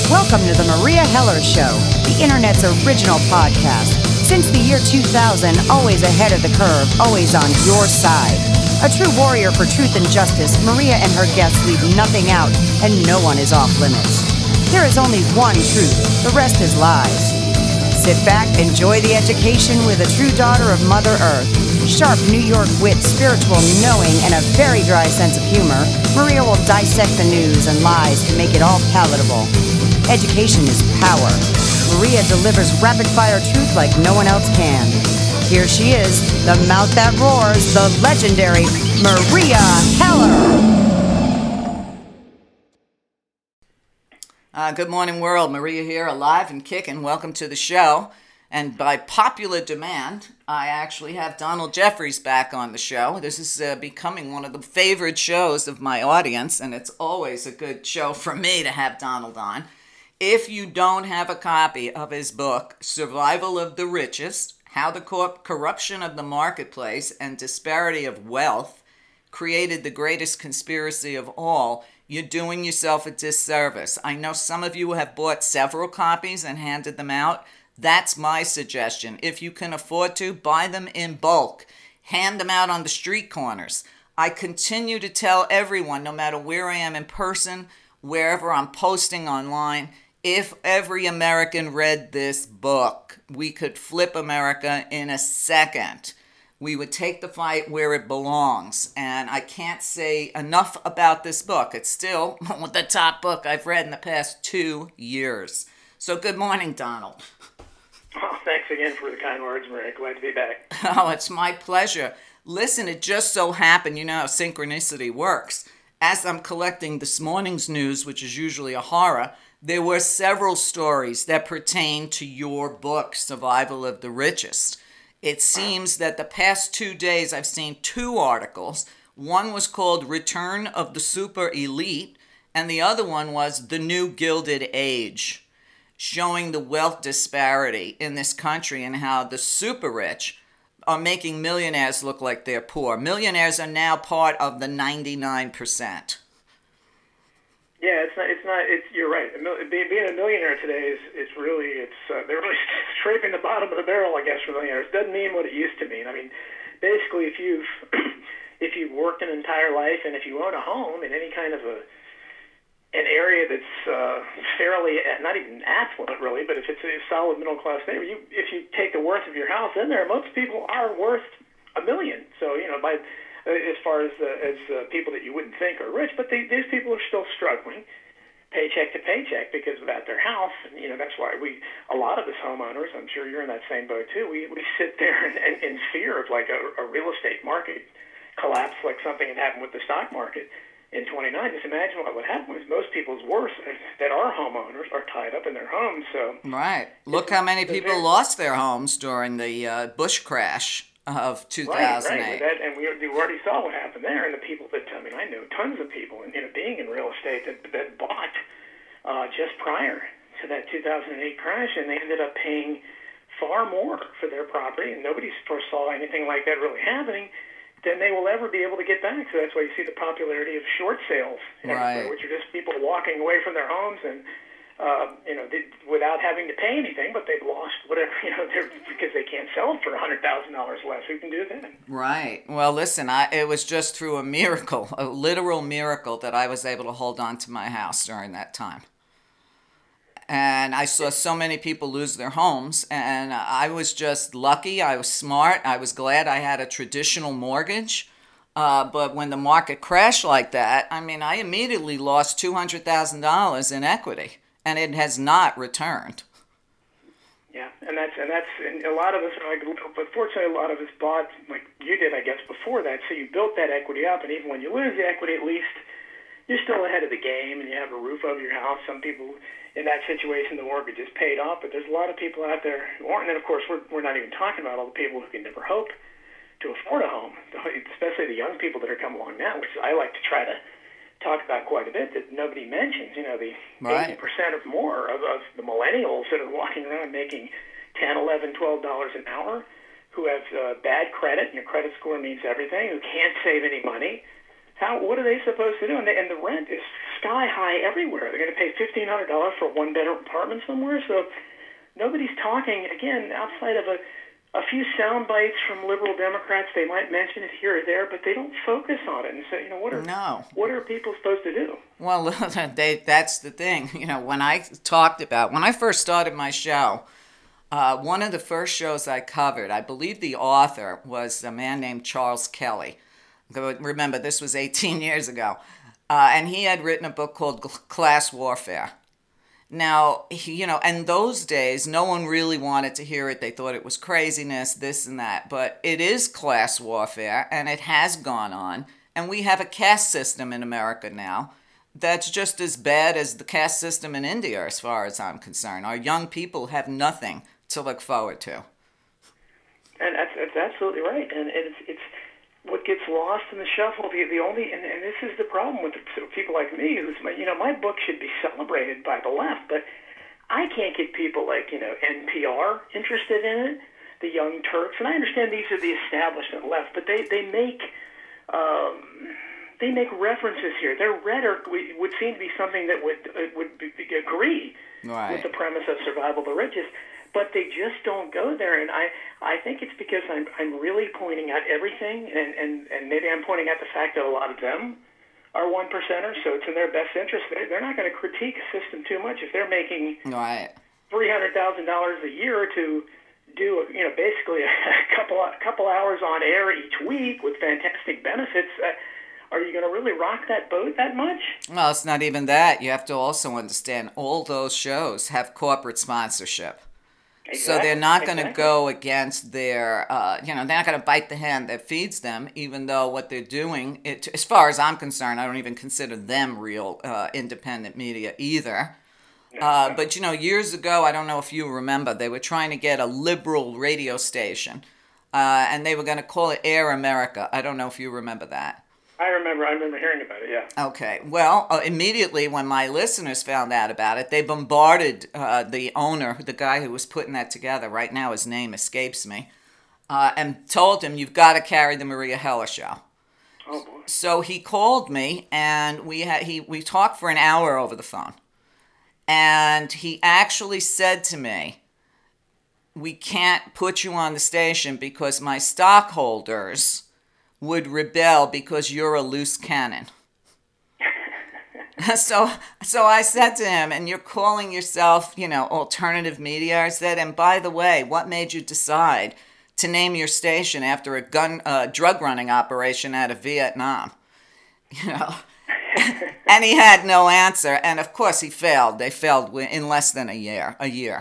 Welcome to the Maria Heller Show, the internet's original podcast. Since the year 2000, always ahead of the curve, always on your side. A true warrior for truth and justice, Maria and her guests leave nothing out, and no one is off limits. There is only one truth, the rest is lies. Sit back, enjoy the education with a true daughter of Mother Earth. Sharp New York wit, spiritual knowing, and a very dry sense of humor, Maria will dissect the news and lies to make it all palatable. Education is power. Maria delivers rapid-fire truth like no one else can. Here she is, the mouth that roars, the legendary Maria Heller. Good morning, world. Maria here, alive and kicking. Welcome to the show. And by popular demand, I actually have Donald Jeffries back on the show. This is becoming one of the favorite shows of my audience, and it's always a good show for me to have Donald on. If you don't have a copy of his book, Survival of the Richest, How the Corruption of the Marketplace and Disparity of Wealth Created the Greatest Conspiracy of All, you're doing yourself a disservice. I know some of you have bought several copies and handed them out. That's my suggestion. If you can afford to, buy them in bulk. Hand them out on the street corners. I continue to tell everyone, no matter where I am in person, wherever I'm posting online, if every American read this book, we could flip America in a second. We would take the fight where it belongs. And I can't say enough about this book. It's still the top book I've read in the past 2 years. So good morning, Donald. Oh, thanks again for the kind words, Maria. Glad to be back. Oh, it's my pleasure. Listen, it just so happened, you know how synchronicity works. As I'm collecting this morning's news, which is usually a horror, there were several stories that pertain to your book, Survival of the Richest. It seems that the past 2 days I've seen 2 articles. One was called Return of the Super Elite, and the other one was The New Gilded Age, showing the wealth disparity in this country and how the super rich are making millionaires look like they're poor. Millionaires are now part of the 99%. Yeah, you're right. Being a millionaire today they're really scraping the bottom of the barrel, I guess, for millionaires. Doesn't mean what it used to mean. I mean, basically, if you've worked an entire life and if you own a home in any kind of an area that's fairly, not even affluent really, but if it's a solid middle class neighborhood, if you take the worth of your house in there, most people are worth $1 million. So as far as people that you wouldn't think are rich, but these people are still struggling paycheck to paycheck because without their house, that's why a lot of us homeowners, I'm sure you're in that same boat too, we sit there in fear of like a real estate market collapse like something had happened with the stock market in 29. Just imagine what would happen with most people's worse that are homeowners are tied up in their homes. So right. Look how many people lost their homes during the Bush crash of 2008. Right. And we already saw what happened there. And the people I know tons of people, being in real estate that bought just prior to that 2008 crash, and they ended up paying far more for their property, and nobody foresaw anything like that really happening, than they will ever be able to get back. So that's why you see the popularity of short sales, right, which are just people walking away from their homes and without having to pay anything, but they've lost whatever, because they can't sell it for $100,000 less. Who can do that? Right. Well, listen, it was just through a miracle, a literal miracle, that I was able to hold on to my house during that time. And I saw so many people lose their homes, and I was just lucky. I was smart. I was glad I had a traditional mortgage. But when the market crashed like that, I immediately lost $200,000 in equity, and it has not returned. Yeah, and a lot of us are like, but fortunately, a lot of us bought like you did, I guess, before that. So you built that equity up, and even when you lose the equity, at least you're still ahead of the game, and you have a roof over your house. Some people in that situation, the mortgage is paid off, but there's a lot of people out there who aren't. And then, of course, we're not even talking about all the people who can never hope to afford a home, especially the young people that are coming along now, which I like to try to talk about quite a bit that nobody mentions. The right. 80% or more of the millennials that are walking around making $10, $11, $12 an hour, who have bad credit, and your credit score means everything, who can't save any money. What are they supposed to do? And the rent is sky high everywhere. They're going to pay $1,500 for a one-bedroom apartment somewhere. So nobody's talking, again, outside of a few sound bites from liberal Democrats. They might mention it here or there, but they don't focus on it and say, what are people supposed to do? Well, that's the thing. When I first started my show, one of the first shows I covered, I believe the author was a man named Charles Kelly. Remember, this was 18 years ago. And he had written a book called Class Warfare. Now, in those days, no one really wanted to hear it. They thought it was craziness, this and that. But it is class warfare, and it has gone on. And we have a caste system in America now that's just as bad as the caste system in India, as far as I'm concerned. Our young people have nothing to look forward to. And that's absolutely right. And it's what gets lost in the shuffle. The only and this is the problem with people like me, who's my book should be celebrated by the left, but I can't get people like NPR interested in it, the Young Turks, and I understand these are the establishment left, but they make references here. Their rhetoric would seem to be something that would agree with the premise of survival of the richest. But they just don't go there, and I think it's because I'm really pointing out everything, and maybe I'm pointing out the fact that a lot of them are one percenters, so it's in their best interest. They're not going to critique a system too much if they're making $300,000 a year to do basically a couple hours on air each week with fantastic benefits. Are you going to really rock that boat that much? Well, it's not even that. You have to also understand all those shows have corporate sponsorship. Exactly. So they're not going to go against their, they're not going to bite the hand that feeds them, even though what they're doing, as far as I'm concerned, I don't even consider them real independent media either. But, years ago, I don't know if you remember, they were trying to get a liberal radio station, and they were going to call it Air America. I don't know if you remember that. I remember hearing about it, yeah. Okay. Well, immediately when my listeners found out about it, they bombarded the owner, the guy who was putting that together. Right now his name escapes me. And told him, you've got to carry the Maria Heller show. Oh, boy. So he called me, and we talked for an hour over the phone. And he actually said to me, we can't put you on the station because my stockholders would rebel because you're a loose cannon. So I said to him, and you're calling yourself, alternative media? I said, and by the way, what made you decide to name your station after a drug running operation out of Vietnam? And he had no answer. And of course he failed. They failed in less than a year.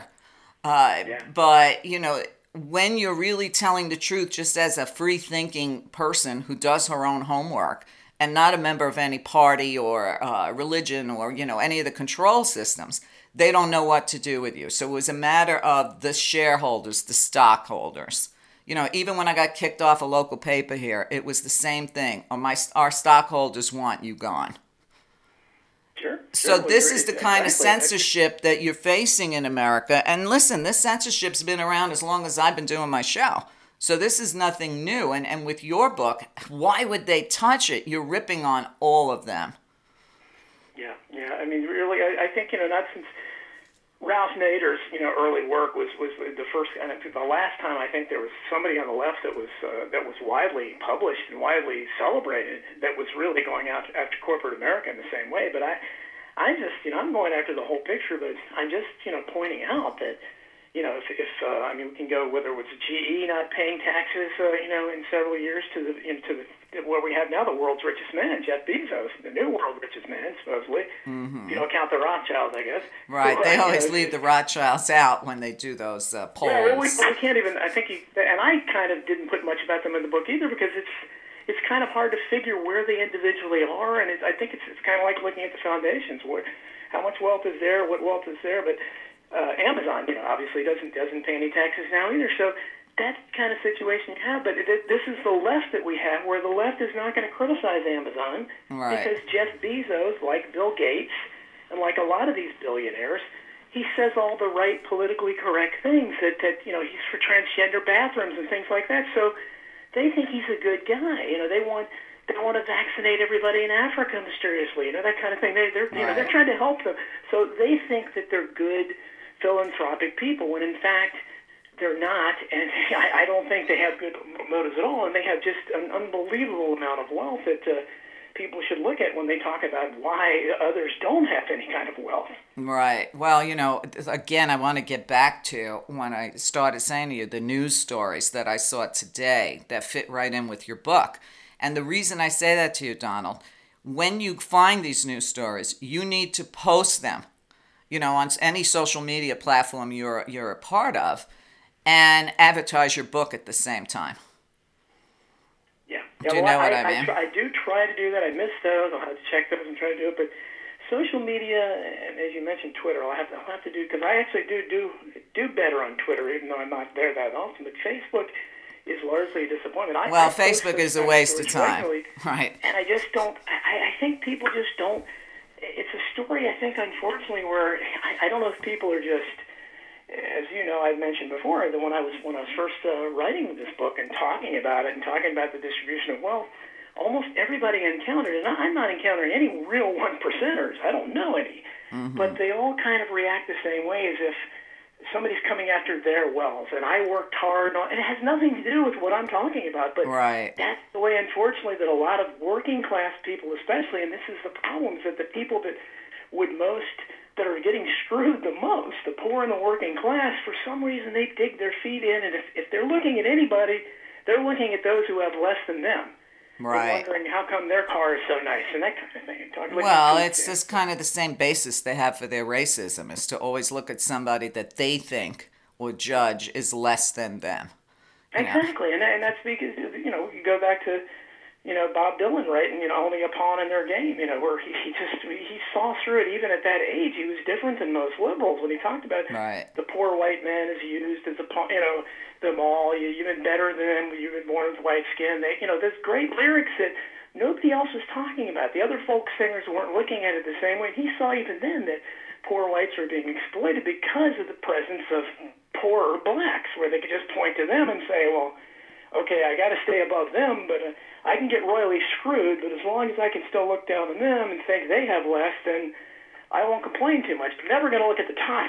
But, when you're really telling the truth, just as a free-thinking person who does her own homework and not a member of any party or religion or, any of the control systems, they don't know what to do with you. So it was a matter of the shareholders, the stockholders. Even when I got kicked off a local paper here, it was the same thing. Our stockholders want you gone. Sure. So this is the kind of censorship that you're facing in America. And listen, this censorship's been around as long as I've been doing my show. So this is nothing new. And with your book, why would they touch it? You're ripping on all of them. Yeah. I mean, really, I think, not since Ralph Nader's, early work was the first, and the last time I think there was somebody on the left that was widely published and widely celebrated that was really going after corporate America in the same way. But I just, I'm going after the whole picture, but I'm just, pointing out that, we can go whether it was GE not paying taxes, in several years to where we have now the world's richest man, Jeff Bezos, the new world's richest man, supposedly. Mm-hmm. If you don't count the Rothschilds, I guess. Right. They always leave the Rothschilds out when they do those polls. Yeah, we can't even, I think, and I kind of didn't put much about them in the book either because it's kind of hard to figure where they individually are, and I think it's kind of like looking at the foundations. How much wealth is there? What wealth is there? But Amazon, obviously doesn't pay any taxes now either. So that kind of situation you have. But this is the left that we have, where the left is not going to criticize Amazon because Jeff Bezos, like Bill Gates, and like a lot of these billionaires, he says all the right politically correct things. That he's for transgender bathrooms and things like that. So they think he's a good guy. they want to vaccinate everybody in Africa mysteriously, that kind of thing. They're trying to help them. So they think that they're good philanthropic people when in fact they're not, and I don't think they have good motives at all, and they have just an unbelievable amount of wealth that people should look at when they talk about why others don't have any kind of wealth. Right. Well, again, I want to get back to when I started saying to you the news stories that I saw today that fit right in with your book. And the reason I say that to you, Donald, when you find these news stories, you need to post them, on any social media platform you're a part of, and advertise your book at the same time. Yeah. Do you know what I mean? I do try to do that. I miss those. I'll have to check those and try to do it. But social media, and as you mentioned, Twitter, I'll have to do, because I actually do better on Twitter, even though I'm not there that often. But Facebook is largely a disappointment. Facebook is a waste of time. Right. And I just don't, I think people just don't, it's a story, I think, unfortunately, where I don't know if people are just, as you know, I've mentioned before, that when I was first writing this book and talking about it and talking about the distribution of wealth, almost everybody I encountered, and I'm not encountering any real one percenters, I don't know any, but they all kind of react the same way, as if somebody's coming after their wealth, and I worked hard on, and it has nothing to do with what I'm talking about, but that's the way, unfortunately, that a lot of working class people especially, and this is the problem, is that the people that that are getting screwed the most, the poor and the working class, for some reason they dig their feet in, and if they're looking at anybody, they're looking at those who have less than them. Right. They're wondering how come their car is so nice and that kind of thing. Well, it's just kind of the same basis they have for their racism, is to always look at somebody that they think or judge is less than them. Exactly, and that's because, you go back to, Bob Dylan writing, only a pawn in their game, where he saw through it even at that age. He was different than most liberals when he talked about the poor white man is used as a pawn, them all, you've been better than them, you've been born with white skin. There's great lyrics that nobody else was talking about. The other folk singers weren't looking at it the same way. He saw even then that poor whites were being exploited because of the presence of poorer blacks, where they could just point to them and say, well, okay, I got to stay above them, but I can get royally screwed, but as long as I can still look down on them and think they have less, then I won't complain too much. I'm never going to look at the top.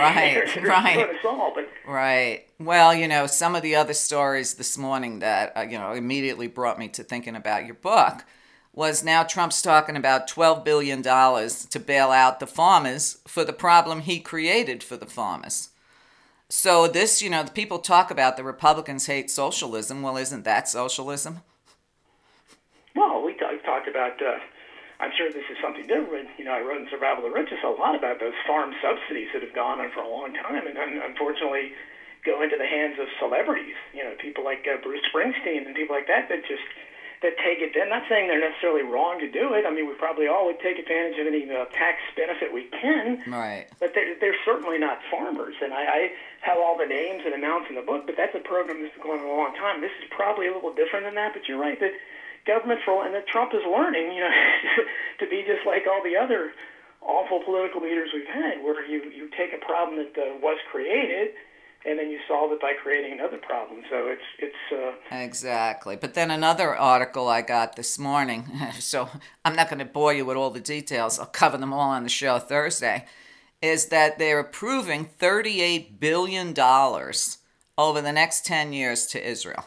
Right. Well, some of the other stories this morning that, immediately brought me to thinking about your book was now Trump's talking about $12 billion to bail out the farmers for the problem he created for the farmers. So this, the people talk about the Republicans hate socialism. Well, isn't that socialism? Well, we talked about, I'm sure this is something different. I wrote in Survival of the Richest a lot about those farm subsidies that have gone on for a long time and unfortunately go into the hands of celebrities, people like Bruce Springsteen and people like that that take it. I'm not saying they're necessarily wrong to do it. I mean, we probably all would take advantage of any tax benefit we can. Right. But they're certainly not farmers. And I have all the names and amounts in the book, but that's a program that's been going on a long time. This is probably a little different than that, but you're right that government and that Trump is learning, to be just like all the other awful political leaders we've had, where you take a problem that was created and then you solve it by creating another problem. So it's Exactly. But then another article I got this morning, so I'm not going to bore you with all the details. I'll cover them all on the show Thursday, is that they're approving $38 billion over the next 10 years to Israel.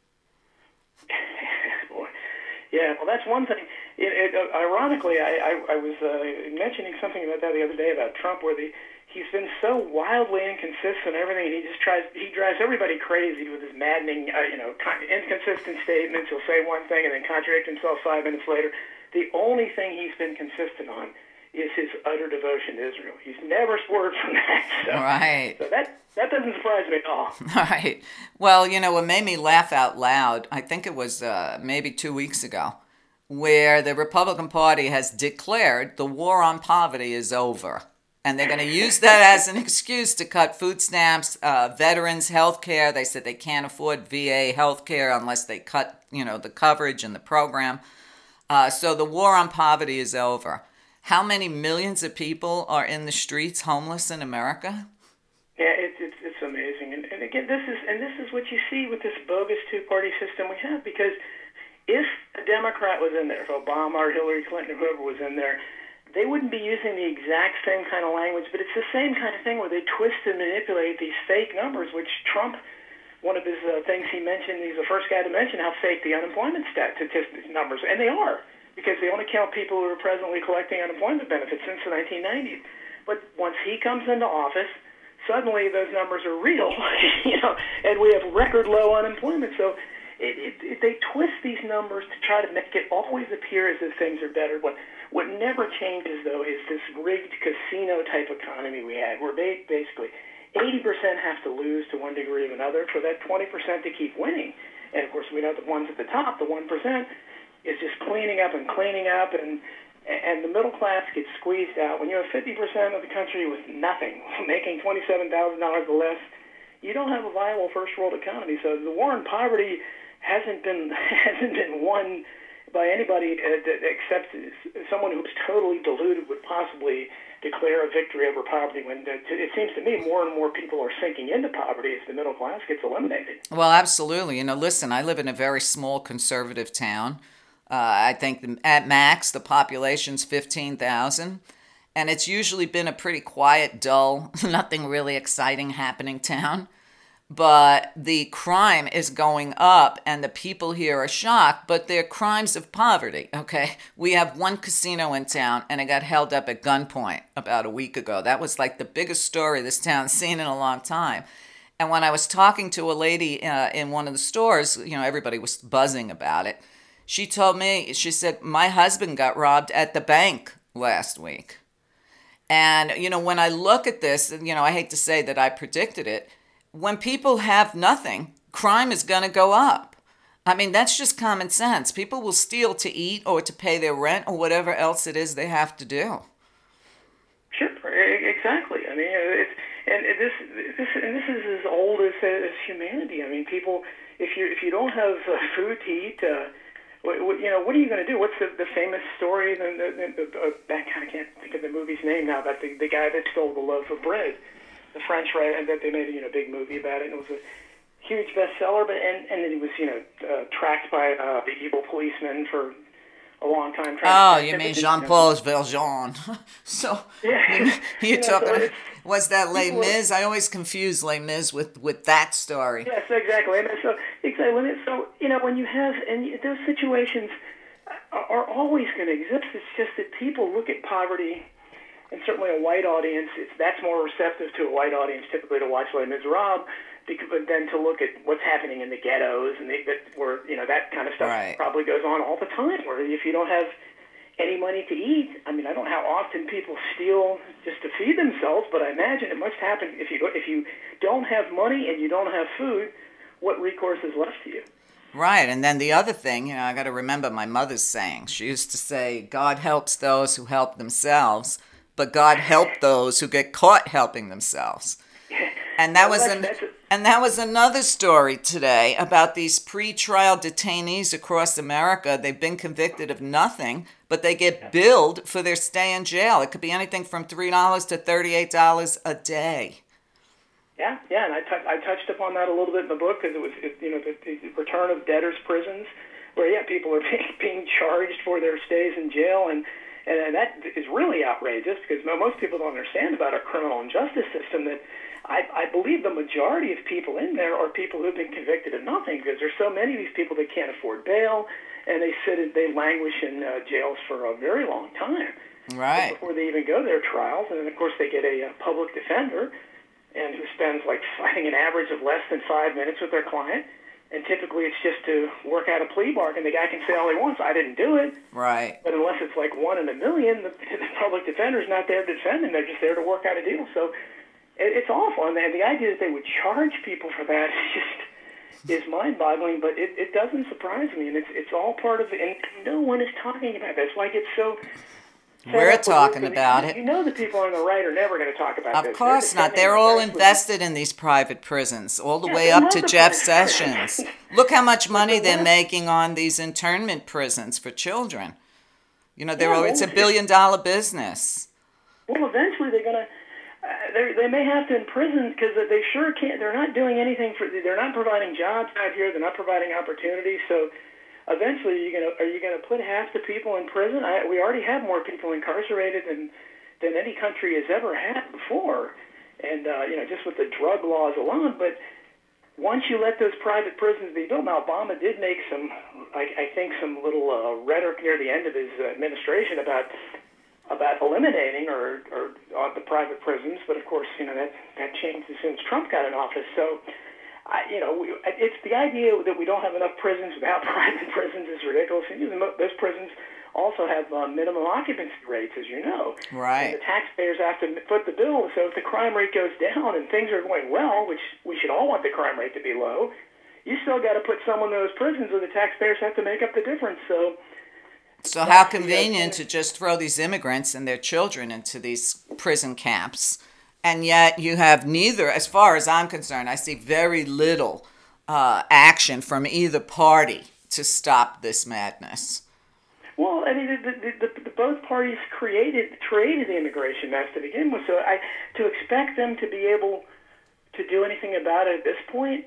Yeah, well, that's one thing. Ironically, I was mentioning something about that the other day about Trump, where he's been so wildly inconsistent in everything, and he drives everybody crazy with his maddening, inconsistent statements. He'll say one thing and then contradict himself 5 minutes later. The only thing he's been consistent on is his utter devotion to Israel. He's never swerved from that. So that doesn't surprise me at all. Right. Well, what made me laugh out loud, I think it was maybe 2 weeks ago, where the Republican Party has declared the war on poverty is over. And they're going to use that as an excuse to cut food stamps, veterans' health care. They said they can't afford VA health care unless they cut, the coverage and the program. So the war on poverty is over. How many millions of people are in the streets homeless in America? Yeah, it's amazing. And again, this is what you see with this bogus two-party system we have, because if a Democrat was in there, if Obama or Hillary Clinton or whoever was in there, they wouldn't be using the exact same kind of language, but it's the same kind of thing where they twist and manipulate these fake numbers, which Trump, one of his things he mentioned, he's the first guy to mention how fake the unemployment statistics numbers, and they are, because they only count people who are presently collecting unemployment benefits since the 1990s. But once he comes into office, suddenly those numbers are real, and we have record low unemployment. So they twist these numbers to try to make it always appear as if things are better. What never changes, though, is this rigged casino-type economy we had, where basically 80% have to lose to one degree or another for that 20% to keep winning. And, of course, we know the ones at the top, the 1%, is just cleaning up, and the middle class gets squeezed out. When you have 50% of the country with nothing, making $27,000 or less, you don't have a viable first-world economy. So the war on poverty hasn't been won by anybody except someone who's totally deluded would possibly declare a victory over poverty, when it seems to me more and more people are sinking into poverty as the middle class gets eliminated. Well, absolutely. Listen, I live in a very small conservative town. I think at max the population's 15,000, and it's usually been a pretty quiet, dull, nothing really exciting happening town. But the crime is going up, and the people here are shocked, but they're crimes of poverty, okay? We have one casino in town, and it got held up at gunpoint about a week ago. That was like the biggest story this town's seen in a long time. And when I was talking to a lady in one of the stores, everybody was buzzing about it. She told me, she said, my husband got robbed at the bank last week. And, when I look at this, I hate to say that I predicted it, when people have nothing, crime is going to go up. I mean, that's just common sense. People will steal to eat or to pay their rent or whatever else it is they have to do. Sure, exactly. I mean, this is as old as humanity. I mean, people, if you don't have food to eat, what are you going to do? What's the famous story? I can't think of the movie's name now, but the guy that stole the loaf of bread. The French, right, and that they made a big movie about it, and it was a huge bestseller. But and then he was tracked by the evil policeman for a long time. You mean Jean-Paul Valjean? So yeah, you're talking. Was that Les Mis? I always confuse Les Mis with that story. Yes, exactly. So when you have those situations are always going to exist. It's just that people look at poverty. And certainly a white audience, that's more receptive to a white audience typically to watch Les Miserables than to look at what's happening in the ghettos and where that kind of stuff probably goes on all the time. Where if you don't have any money to eat, I mean, I don't know how often people steal just to feed themselves, but I imagine it must happen if you don't have money and you don't have food. What recourse is left to you? Right, and then the other thing, I got to remember my mother's saying. She used to say, "God helps those who help themselves." But God help those who get caught helping themselves. And that was another story today about these pre-trial detainees across America. They've been convicted of nothing, but they get billed for their stay in jail. It could be anything from $3 to $38 a day. Yeah, and I touched upon that a little bit in the book because it was the return of debtors' prisons, where people are being charged for their stays in jail. And that is really outrageous because most people don't understand about our criminal and justice system that I believe the majority of people in there are people who've been convicted of nothing because there's so many of these people that can't afford bail and they languish in jails for a very long time. Right. Before they even go to their trials. And then, of course, they get a public defender and who spends, I think, an average of less than 5 minutes with their client. And typically it's just to work out a plea bargain. The guy can say all he wants, I didn't do it. Right. But unless it's like 1 in a million, the public defender's not there to defend him. They're just there to work out a deal. So it's awful. And the idea that they would charge people for that is mind-boggling, but it doesn't surprise me. And it's all part of it. And no one is talking about this. Like it's so... We're talking about it. You know the people on the right are never going to talk about this. Of course not. They're all invested in these private prisons, all the way up to Jeff Sessions. Look how much money they're making on these internment prisons for children. It's $1 billion business. Well, eventually they're going to... They may have to imprison because they sure can't. They're not doing anything they're not providing jobs out here. They're not providing opportunities. So eventually are you gonna put half the people in prison? We already have more people incarcerated than any country has ever had before, and just with the drug laws alone. But once you let those private prisons be built, now Obama did make some, I think, some little rhetoric near the end of his administration about eliminating or the private prisons, but of course, that changed as soon as Trump got in office. So, it's the idea that we don't have enough prisons without private prisons is ridiculous. And those prisons also have minimum occupancy rates, as you know. Right. And the taxpayers have to foot the bill. So if the crime rate goes down and things are going well, which we should all want the crime rate to be low, you still got to put someone in those prisons, or the taxpayers have to make up the difference. So how convenient to just throw these immigrants and their children into these prison camps. And yet you have neither, as far as I'm concerned, I see very little action from either party to stop this madness. Well, I mean, the both parties created the immigration mess to begin with. So to expect them to be able to do anything about it at this point,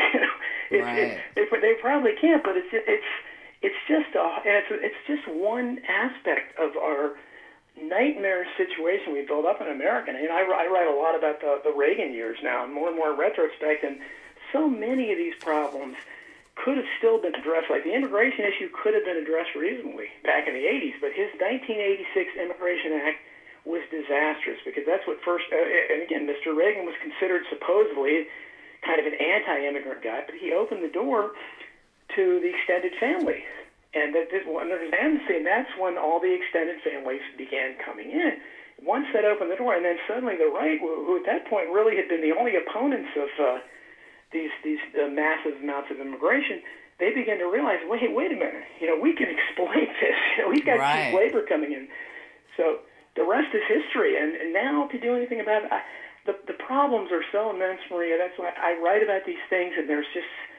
they probably can't. But it's just one aspect of our nightmare situation we built up in America. And I write a lot about the Reagan years now, and more in retrospect. And so many of these problems could have still been addressed. Like the immigration issue could have been addressed reasonably back in the 80s, but his 1986 Immigration Act was disastrous because that's what first, and again, Mr. Reagan was considered supposedly kind of an anti-immigrant guy, but he opened the door to the extended family. And under his amnesty, and that's when all the extended families began coming in. Once that opened the door, and then suddenly the right, who at that point really had been the only opponents of these massive amounts of immigration, they began to realize, wait a minute, we can exploit this. We've got cheap labor coming in. So the rest is history. And now to do anything about it, the problems are so immense, Maria. That's why I write about these things, and there's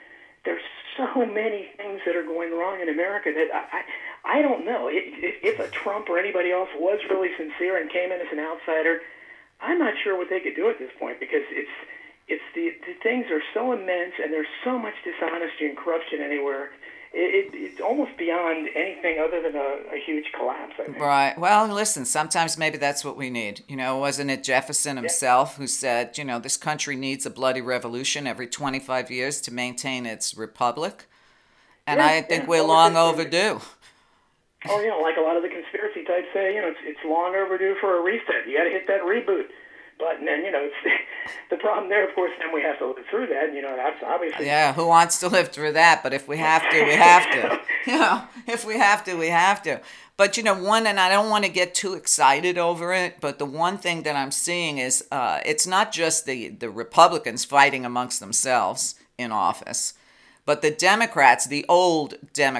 so many things that are going wrong in America that I don't know. If a Trump or anybody else was really sincere and came in as an outsider, I'm not sure what they could do at this point, because the things are so immense and there's so much dishonesty and corruption anywhere. It's almost beyond anything other than a huge collapse, I think. Right. Well, listen, sometimes maybe that's what we need. Wasn't it Jefferson himself who said, this country needs a bloody revolution every 25 years to maintain its republic? And I think we're long overdue. Or, like a lot of the conspiracy types say, it's long overdue for a reset. You got to hit that reboot button. And, it's the problem there, of course, then we have to live through that. That's obviously... Yeah, who wants to live through that? But if we have to, we have to. If we have to, we have to. But, one, and I don't want to get too excited over it, but the one thing that I'm seeing is it's not just the Republicans fighting amongst themselves in office, but the Democrats, the old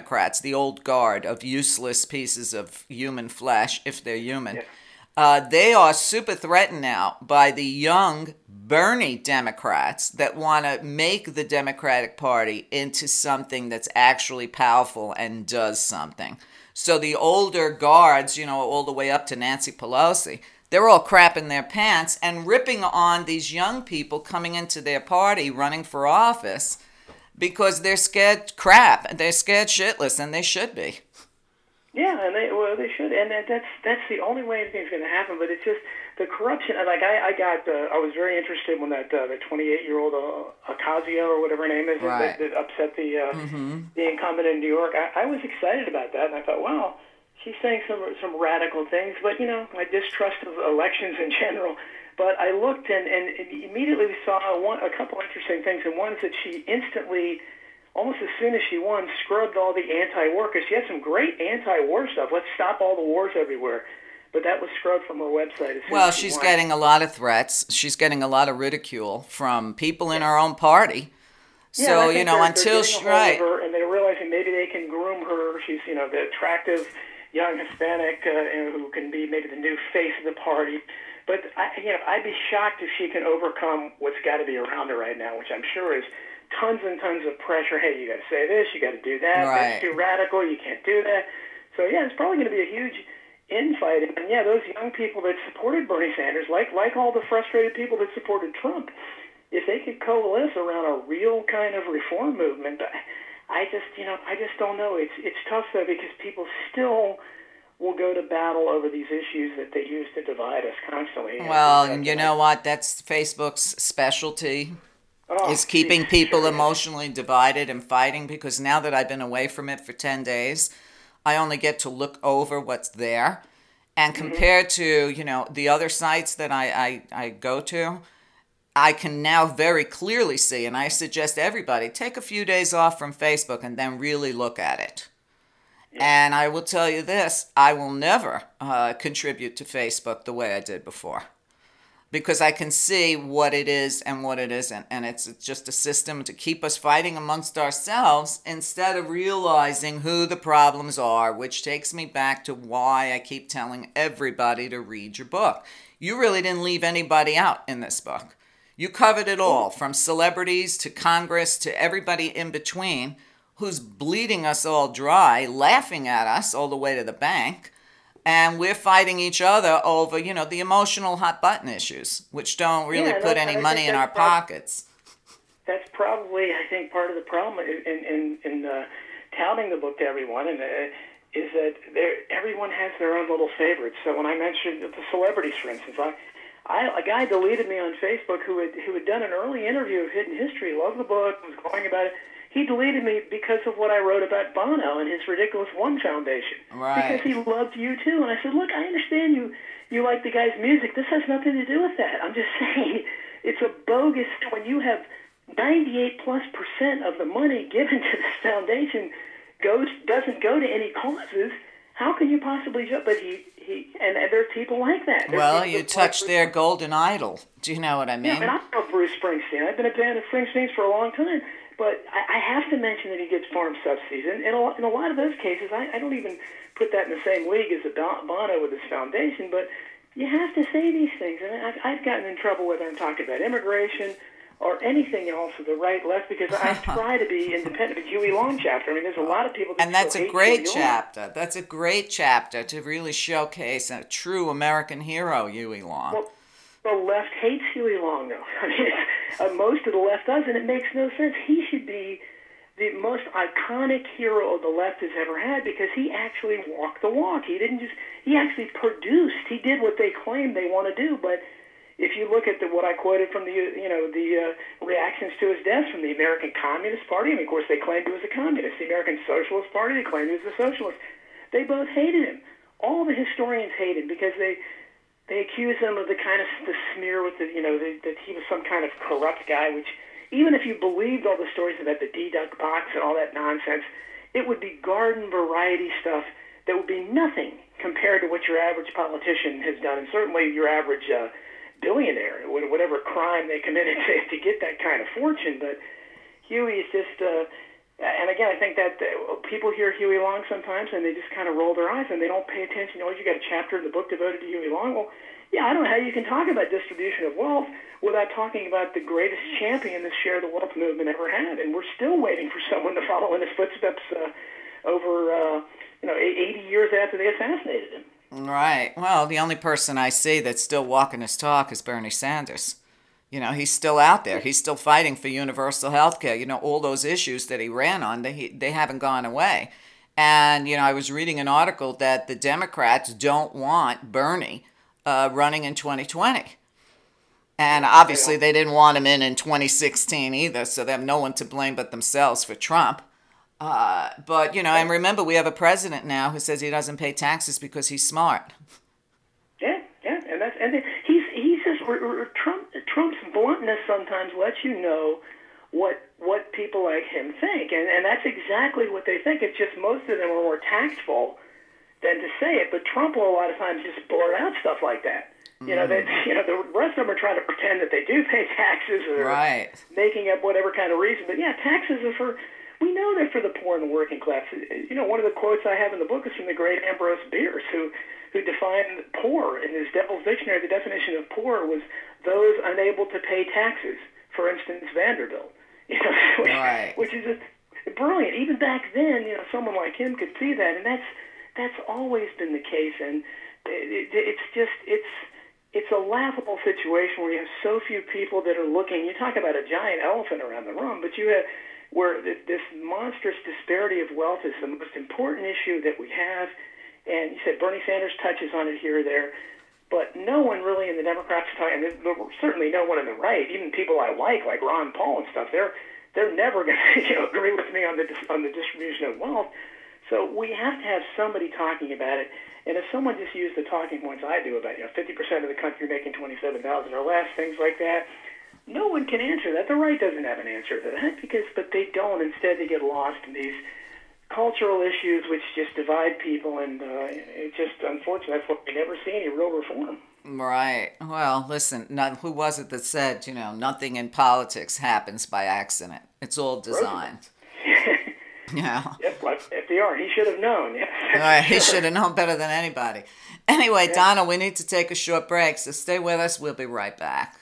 guard of useless pieces of human flesh, if they're human, they are super threatened now by the young Bernie Democrats that want to make the Democratic Party into something that's actually powerful and does something. So the older guards, all the way up to Nancy Pelosi, they're all crapping their pants and ripping on these young people coming into their party running for office because they're scared crap. They're scared shitless, and they should be. Yeah, and they should, and that's the only way anything's going to happen. But it's just the corruption. Like I was very interested when that the 28-year-old Ocasio or whatever her name is that upset the incumbent in New York. I was excited about that, and I thought, wow, she's saying some radical things. But my distrust of elections in general. But I looked and immediately we saw a couple interesting things, and one is that she instantly, almost as soon as she won, scrubbed all the anti-war, because she had some great anti-war stuff. Let's stop all the wars everywhere. But that was scrubbed from her website as soon as she she's won. Getting a lot of threats. She's getting a lot of ridicule from people in her own party. So, until she... Right. Her, and they're realizing maybe they can groom her. She's, the attractive young Hispanic who can be maybe the new face of the party. But, I'd be shocked if she can overcome what's got to be around her right now, which I'm sure is tons and tons of pressure. Hey, you got to say this, you got to do that. Right. That's too radical, you can't do that. So, it's probably going to be a huge infighting. And, those young people that supported Bernie Sanders, like all the frustrated people that supported Trump, if they could coalesce around a real kind of reform movement, I just don't know. It's tough though because people still will go to battle over these issues that they use to divide us constantly. Well, and you know what? That's Facebook's specialty, Oh, is keeping geez, people sure is. emotionally divided and fighting, because now that I've been away from it for 10 days, I only get to look over what's there. And Hmm. compared to, the other sites that I go to, I can now very clearly see, and I suggest everybody take a few days off from Facebook and then really look at it. Yeah. And I will tell you this, I will never contribute to Facebook the way I did before, because I can see what it is and what it isn't. And it's just a system to keep us fighting amongst ourselves instead of realizing who the problems are, which takes me back to why I keep telling everybody to read your book. You really didn't leave anybody out in this book. You covered it all, from celebrities to Congress to everybody in between, who's bleeding us all dry, laughing at us all the way to the bank. And we're fighting each other over, the emotional hot button issues, which don't really Yeah, put any and I think money in our pockets. that's probably, I think, part of the problem in touting the book to everyone, and is that everyone has their own little favorites. So when I mentioned the celebrities, for instance, a guy deleted me on Facebook who had done an early interview of Hidden History, loved the book, was going about it. He deleted me because of what I wrote about Bono and his Ridiculous One Foundation, because Right. he loved you too. And I said, look, I understand you like the guy's music. This has nothing to do with that. I'm just saying it's a bogus, when you have 98+% of the money given to this foundation doesn't go to any causes. How can you possibly judge? But he and there's people like that. There's Well, people you that like touched their golden idol. Do you know what I yeah, and mean? I love Bruce Springsteen. I've been a fan of Springsteen's for a long time, but I have to mention that he gets farm subsidies, and in a lot of those cases, I don't even put that in the same league as Bono with his foundation, but you have to say these things, and I've gotten in trouble whether I'm talking about immigration or anything else of the right, left, because I try to be independent. The Huey Long chapter, I mean, there's a lot of people that And still that's a hate great Huey Long. chapter. That's a great chapter to really showcase a true American hero, Huey Long. Well, the left hates Huey Long, though. I mean, most of the left does, and it makes no sense. He should be the most iconic hero the left has ever had, because he actually walked the walk. He didn't just, he actually produced. He did what they claim they want to do, but if you look at what I quoted from the reactions to his death from the American Communist Party, I mean, of course, they claimed he was a communist. The American Socialist Party, they claimed he was a socialist. They both hated him. All the historians hate him because they accuse him of the kind of the smear with that he was some kind of corrupt guy, which even if you believed all the stories about the deduct box and all that nonsense, it would be garden variety stuff that would be nothing compared to what your average politician has done, and certainly your average billionaire, whatever crime they committed to get that kind of fortune. But Huey is just, and again, I think that people hear Huey Long sometimes and they just kind of roll their eyes and they don't pay attention. Oh, you got a chapter in the book devoted to Huey Long. Well, yeah, I don't know how you can talk about distribution of wealth without talking about the greatest champion this share the wealth movement ever had. And we're still waiting for someone to follow in his footsteps over 80 years after they assassinated him. Right. Well, the only person I see that's still walking his talk is Bernie Sanders. He's still out there. He's still fighting for universal health care. All those issues that he ran on, they haven't gone away. And, I was reading an article that the Democrats don't want Bernie running in 2020. And obviously they didn't want him in 2016 either, so they have no one to blame but themselves for Trump. But, and remember, we have a president now who says he doesn't pay taxes because he's smart. Yeah, and he's just Trump's bluntness sometimes lets you know what people like him think, and that's exactly what they think. It's just most of them are more tactful than to say it, but Trump will a lot of times just blurt out stuff like that. The rest of them are trying to pretend that they do pay taxes or Right. making up whatever kind of reason. But yeah, taxes are for. We know they're for the poor and the working class. One of the quotes I have in the book is from the great Ambrose Bierce, who defined poor in his Devil's Dictionary. The definition of poor was those unable to pay taxes. For instance, Vanderbilt. Right. Which is just brilliant. Even back then, someone like him could see that, and that's always been the case. And it's it's a laughable situation where you have so few people that are looking. You talk about a giant elephant around the room, but you have where this monstrous disparity of wealth is the most important issue that we have. And you said Bernie Sanders touches on it here or there, but no one really in the Democrats talking, and certainly no one in the right, even people I like Ron Paul and stuff, they're never going to agree with me on the distribution of wealth. So we have to have somebody talking about it. And if someone just used the talking points I do about 50% of the country making $27,000 or less, things like that, no one can answer that. The right doesn't have an answer to that but they don't. Instead, they get lost in these cultural issues which just divide people, and it's just unfortunate. That's what we never see any real reform. Right. Well, listen, who was it that said, nothing in politics happens by accident? It's all designed. Yeah. Yep, like FDR, he should have known. Right, he should have known better than anybody. Anyway, Donald, we need to take a short break, so stay with us. We'll be right back.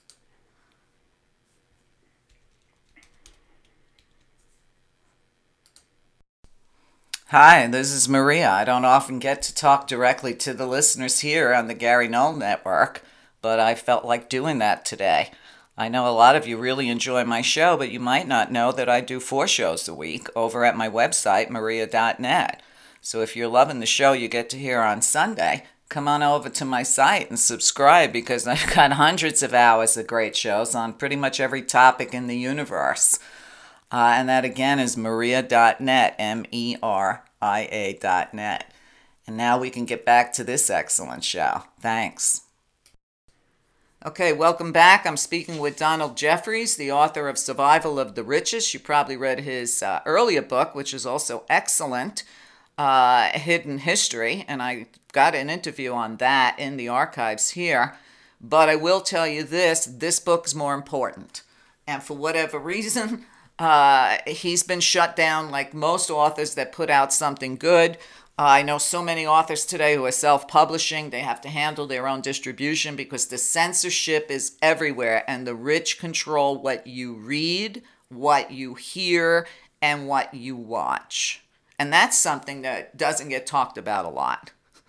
Hi, this is Maria. I don't often get to talk directly to the listeners here on the Gary Null Network, but I felt like doing that today. I know a lot of you really enjoy my show, but you might not know that I do 4 shows a week over at my website, maria.net. So if you're loving the show you get to hear on Sunday, come on over to my site and subscribe, because I've got hundreds of hours of great shows on pretty much every topic in the universe. And that again is maria.net, MERIA.net. And now we can get back to this excellent show. Thanks. Okay, welcome back. I'm speaking with Donald Jeffries, the author of Survival of the Richest. You probably read his earlier book, which is also excellent, Hidden History, and I got an interview on that in the archives here. But I will tell you this book's more important. And for whatever reason, he's been shut down like most authors that put out something good. I know so many authors today who are self-publishing. They have to handle their own distribution because the censorship is everywhere, and the rich control what you read, what you hear, and what you watch. And that's something that doesn't get talked about a lot.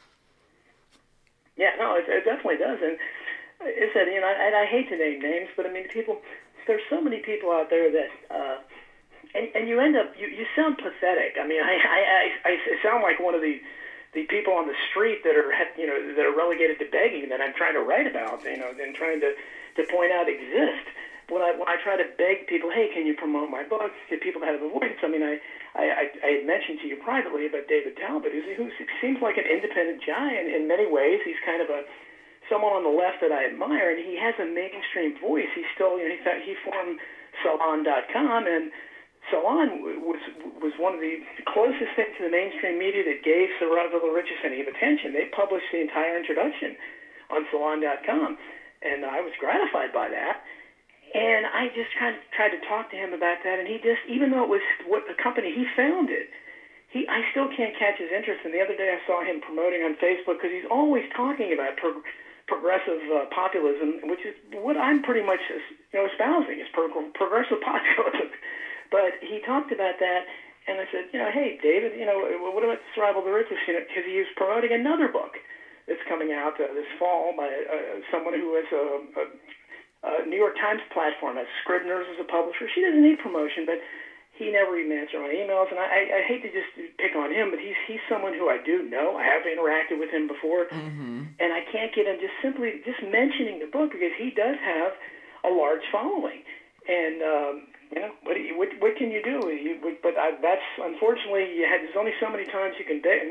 Yeah, no, it definitely does. And I said, I hate to name names, but I mean, there's so many people out there that... And you end up, you sound pathetic. I mean, I sound like one of the people on the street that are, that are relegated to begging that I'm trying to write about, and trying to point out exist. When I try to beg people, hey, can you promote my book? Get people to have a voice. I mean, I had mentioned to you privately about David Talbot, who seems like an independent giant in many ways. He's kind of someone on the left that I admire, and he has a mainstream voice. He's still, he formed Salon.com, and Salon was one of the closest things to the mainstream media that gave Survival of the Richest any attention. They published the entire introduction on Salon.com, and I was gratified by that. And I just kind of tried to talk to him about that, and he just, even though it was what the company he founded, I still can't catch his interest. And the other day I saw him promoting on Facebook, because he's always talking about progressive populism, which is what I'm pretty much espousing, is progressive populism. But he talked about that, and I said, hey, David, what about Survival of the Richest? Because he was promoting another book that's coming out this fall by someone who has a New York Times platform, has Scribner's as a publisher. She doesn't need promotion, but he never even answered my emails. And I hate to just pick on him, but he's someone who I do know. I have interacted with him before, and I can't get him just mentioning the book, because he does have a large following. And what can you do? That's unfortunately, there's only so many times you can date.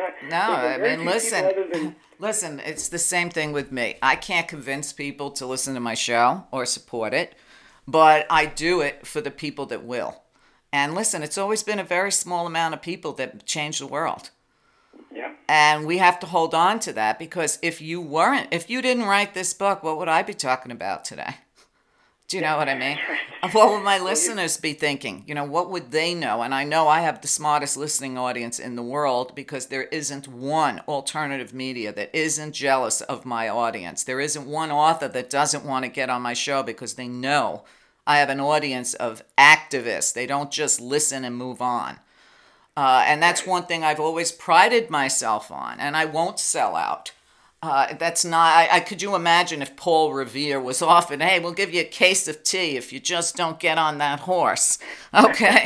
Listen, it's the same thing with me. I can't convince people to listen to my show or support it, but I do it for the people that will. And listen, it's always been a very small amount of people that change the world. Yeah. And we have to hold on to that, because if you didn't write this book, what would I be talking about today? Do you know what I mean? What would my listeners be thinking? What would they know? And I know I have the smartest listening audience in the world, because there isn't one alternative media that isn't jealous of my audience. There isn't one author that doesn't want to get on my show, because they know I have an audience of activists. They don't just listen and move on. And that's one thing I've always prided myself on, and I won't sell out. That's not. Could you imagine if Paul Revere was offered, "Hey, we'll give you a case of tea if you just don't get on that horse." Okay.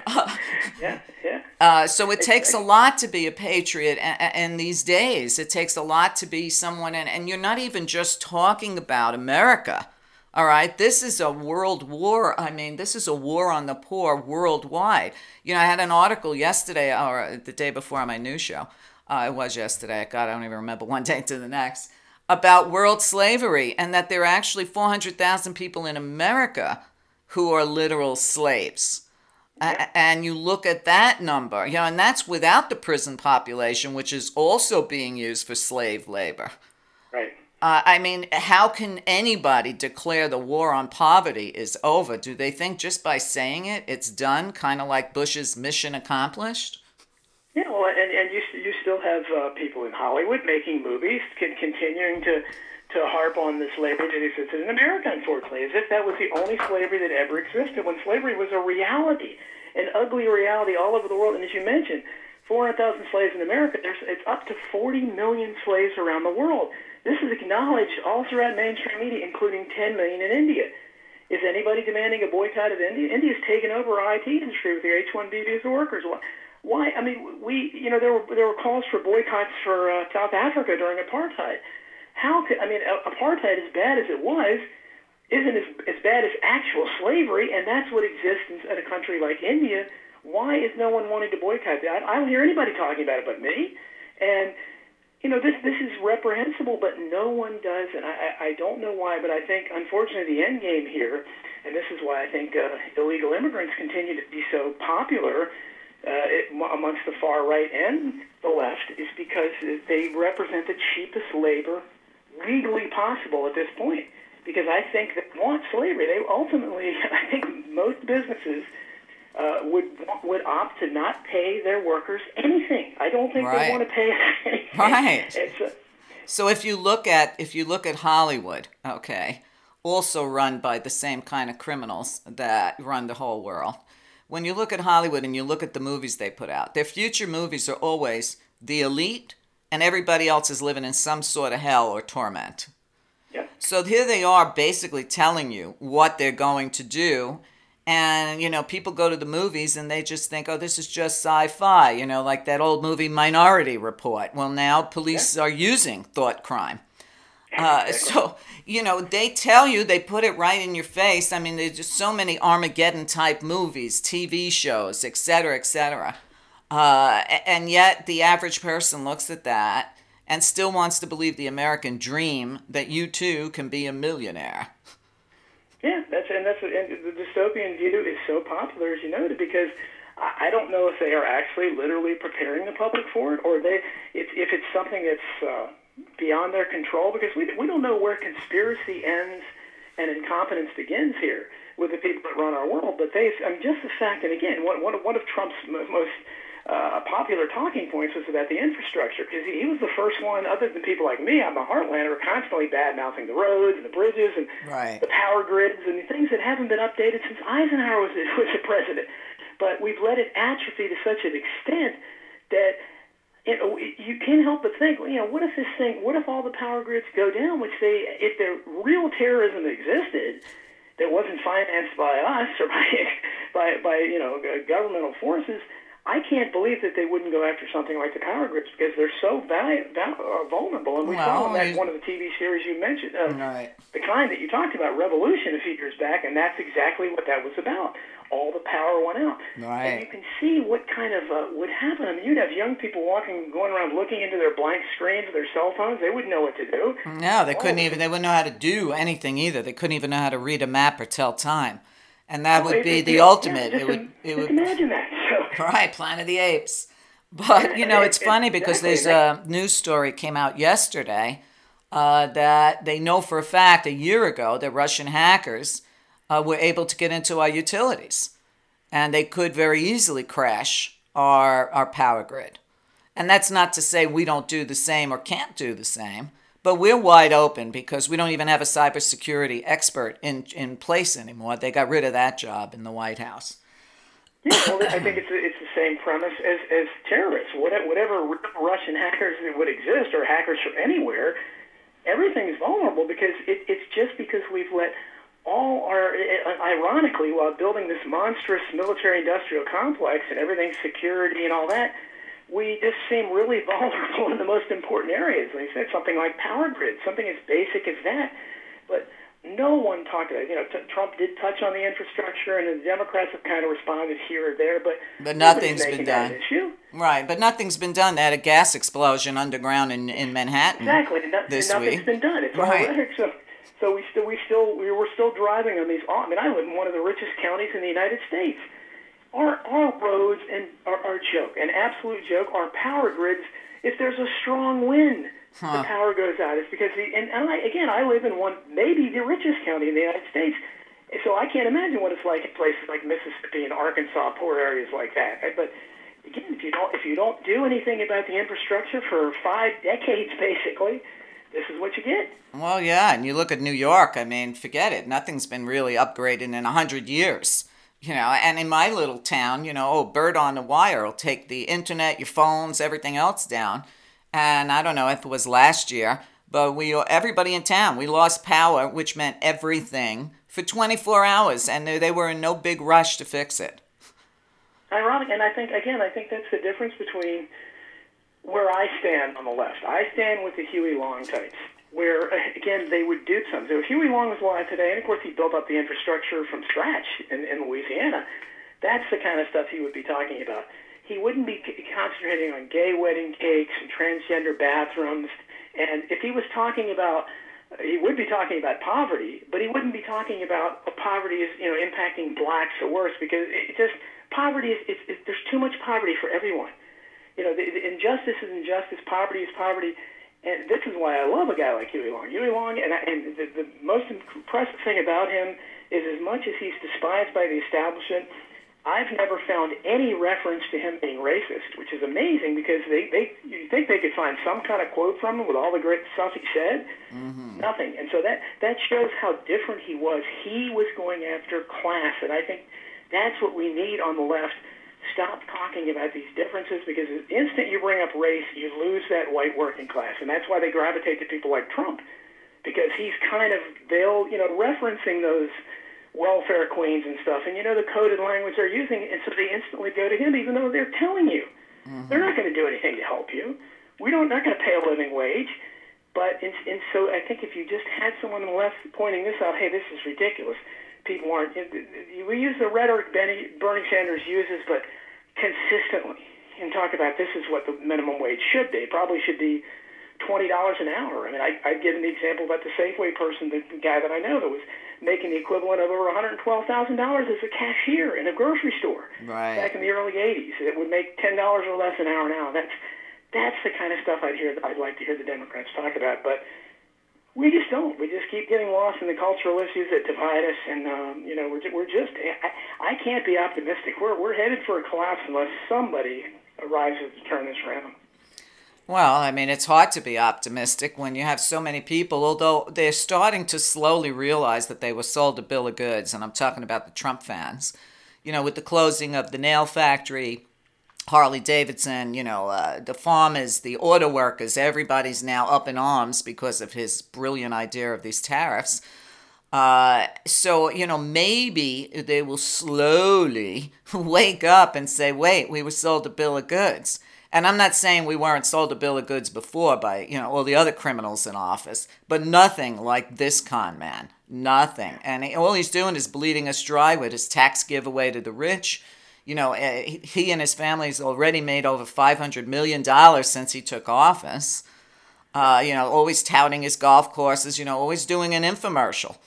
Yeah, yeah. So it takes a lot to be a patriot, and these days it takes a lot to be someone. And you're not even just talking about America. All right, this is a world war. I mean, this is a war on the poor worldwide. I had an article yesterday or the day before on my news show. It was yesterday. God, I don't even remember one day to the next. About world slavery, and that there are actually 400,000 people in America who are literal slaves. Yeah. And you look at that number, and that's without the prison population, which is also being used for slave labor. Right. I mean, how can anybody declare the war on poverty is over? Do they think just by saying it, it's done, kind of like Bush's mission accomplished? Yeah, well, and you still have people in Hollywood making movies, continuing to harp on the slavery that existed in America, unfortunately, as if that was the only slavery that ever existed, when slavery was a reality, an ugly reality all over the world. And as you mentioned, 400,000 slaves in America, it's up to 40 million slaves around the world. This is acknowledged all throughout mainstream media, including 10 million in India. Is anybody demanding a boycott of India? India's taken over our IT industry with their H-1B visa workers. Why? I mean, there were calls for boycotts for South Africa during apartheid. Apartheid, as bad as it was, isn't as bad as actual slavery, and that's what exists in a country like India. Why is no one wanting to boycott that? I don't hear anybody talking about it but me. And this is reprehensible, but no one does, and I don't know why, but I think, unfortunately, the end game here, and this is why I think illegal immigrants continue to be so popular amongst the far right and the left, is because they represent the cheapest labor legally possible at this point. Because I think they want slavery. They ultimately, I think most businesses would opt to not pay their workers anything. I don't think they want to pay anything. Right. So if you look at Hollywood, okay, also run by the same kind of criminals that run the whole world. When you look at Hollywood and you look at the movies they put out, their future movies are always the elite and everybody else is living in some sort of hell or torment. Yeah. So here they are basically telling you what they're going to do. And, people go to the movies and they just think, oh, this is just sci-fi, like that old movie Minority Report. Well, now police are using thought crime. So, they tell you, they put it right in your face. I mean, there's just so many Armageddon-type movies, TV shows, et cetera, et cetera. And yet the average person looks at that and still wants to believe the American dream that you, too, can be a millionaire. Yeah, and the dystopian view is so popular, as you noted, because I don't know if they are actually literally preparing the public for it, or if it's something that's beyond their control, because we don't know where conspiracy ends and incompetence begins here with the people that run our world. But just the fact, and again, one of Trump's most popular talking points was about the infrastructure, because he was the first one, other than people like me, I'm a Heartlander, constantly bad-mouthing the roads and the bridges and the power grids and the things that haven't been updated since Eisenhower was the president. But we've let it atrophy to such an extent that you can't help but think, what if all the power grids go down, if the real terrorism existed that wasn't financed by us or by governmental forces, I can't believe that they wouldn't go after something like the power grids, because they're so vulnerable. And we saw that one of the TV series you mentioned, the kind that you talked about, Revolution, a few years back, and that's exactly what that was about. All the power went out. Right. And you can see what kind of would happen. I mean, you'd have young people going around looking into their blank screens of their cell phones. They wouldn't know what to do. No, they wouldn't know how to do anything either. They couldn't even know how to read a map or tell time. And that would be the ultimate. Imagine that. Right, Planet of the Apes. But, it's funny because there's a news story came out yesterday that they know for a fact a year ago that Russian hackers were able to get into our utilities. And they could very easily crash our power grid. And that's not to say we don't do the same or can't do the same, but we're wide open because we don't even have a cybersecurity expert in place anymore. They got rid of that job in the White House. Yeah, well, I think it's the same premise as terrorists. Whatever Russian hackers that would exist, or hackers from anywhere, everything's vulnerable because it's just because we've let all our, ironically, while building this monstrous military-industrial complex and everything's security and all that, we just seem really vulnerable in the most important areas. Like I said, something like power grid, something as basic as that. But no one talked about it. Trump did touch on the infrastructure, and the Democrats have kind of responded here or there, but nothing's been done. Issue. Right, but nothing's been done. They had a gas explosion underground in Manhattan. Exactly, this nothing's week. been done. It's all rhetoric. So we're still driving on these. I mean, I live in one of the richest counties in the United States. Our roads are a joke, an absolute joke. Our power grids, if there's a strong wind, the power goes out. It's because I live in maybe the richest county in the United States, so I can't imagine what it's like in places like Mississippi and Arkansas, poor areas like that. But again, if you don't do anything about the infrastructure for 5 decades, basically, this is what you get. Well, yeah, and you look at New York. I mean, forget it. Nothing's been really upgraded in 100 years. And in my little town, bird on the wire will take the internet, your phones, everything else down. And I don't know if it was last year, but everybody in town, we lost power, which meant everything, for 24 hours, and they were in no big rush to fix it. Ironic, and I think that's the difference between where I stand on the left. I stand with the Huey Long types, where, again, they would do something. So if Huey Long was alive today, and of course he built up the infrastructure from scratch in Louisiana, that's the kind of stuff he would be talking about. He wouldn't be concentrating on gay wedding cakes and transgender bathrooms. And if he was talking about, he would be talking about poverty, but he wouldn't be talking about poverty is, impacting blacks or worse, because poverty is, there's too much poverty for everyone. The injustice is injustice, poverty is poverty. And this is why I love a guy like Huey Long. Huey Long, and the most impressive thing about him is, as much as he's despised by the establishment, I've never found any reference to him being racist, which is amazing because you think they could find some kind of quote from him with all the great stuff he said. Mm-hmm. Nothing. And so that shows how different he was. He was going after class, and I think that's what we need on the left. Stop talking about these differences, because the instant you bring up race, you lose that white working class. And that's why they gravitate to people like Trump, because he's referencing those welfare queens and stuff, and the coded language they're using, and so they instantly go to him, even though they're telling you. Mm-hmm. They're not going to do anything to help you. Not going to pay a living wage. But and so I think if you just had someone on the left pointing this out, hey, this is ridiculous. People aren't. We use the rhetoric Bernie Sanders uses, but consistently, and talk about this is what the minimum wage should be. It probably should be $20 an hour. I mean, I'd given the example about the Safeway person, the guy that I know that was making the equivalent of over $112,000 as a cashier in a grocery store back in the early 80s. It would make $10 or less an hour now. That's the kind of stuff I'd like to hear the Democrats talk about. But we just don't. We just keep getting lost in the cultural issues that divide us, and we're just. I can't be optimistic. We're headed for a collapse unless somebody arises to turn this around. Well, I mean, it's hard to be optimistic when you have so many people, although they're starting to slowly realize that they were sold a bill of goods, and I'm talking about the Trump fans. With the closing of the nail factory, Harley Davidson, the farmers, the auto workers, everybody's now up in arms because of his brilliant idea of these tariffs. So, maybe they will slowly wake up and say, wait, we were sold a bill of goods. And I'm not saying we weren't sold a bill of goods before by, all the other criminals in office, but nothing like this con man. Nothing. And all he's doing is bleeding us dry with his tax giveaway to the rich. He and his family's already made over $500 million since he took office. Always touting his golf courses, always doing an infomercial.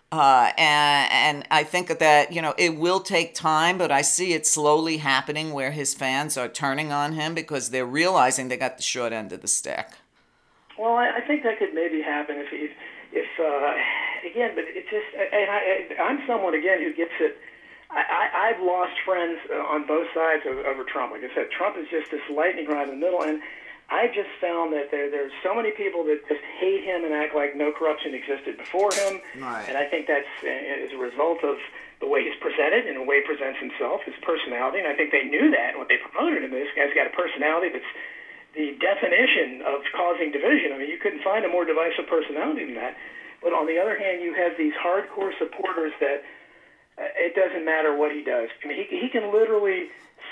And I think that, it will take time, but I see it slowly happening where his fans are turning on him because they're realizing they got the short end of the stick. Well, I think that could maybe happen if again, but it's just, and I'm someone, again, who gets it. I've lost friends on both sides over Trump. Like I said, Trump is just this lightning rod in the middle, and I just found that there's so many people that just hate him and act like no corruption existed before him. Right. And I think that's as a result of the way he's presented and the way he presents himself, his personality. And I think they knew that when they promoted him. This guy's got a personality that's the definition of causing division. I mean, you couldn't find a more divisive personality than that. But on the other hand, you have these hardcore supporters that it doesn't matter what he does. I mean, he can literally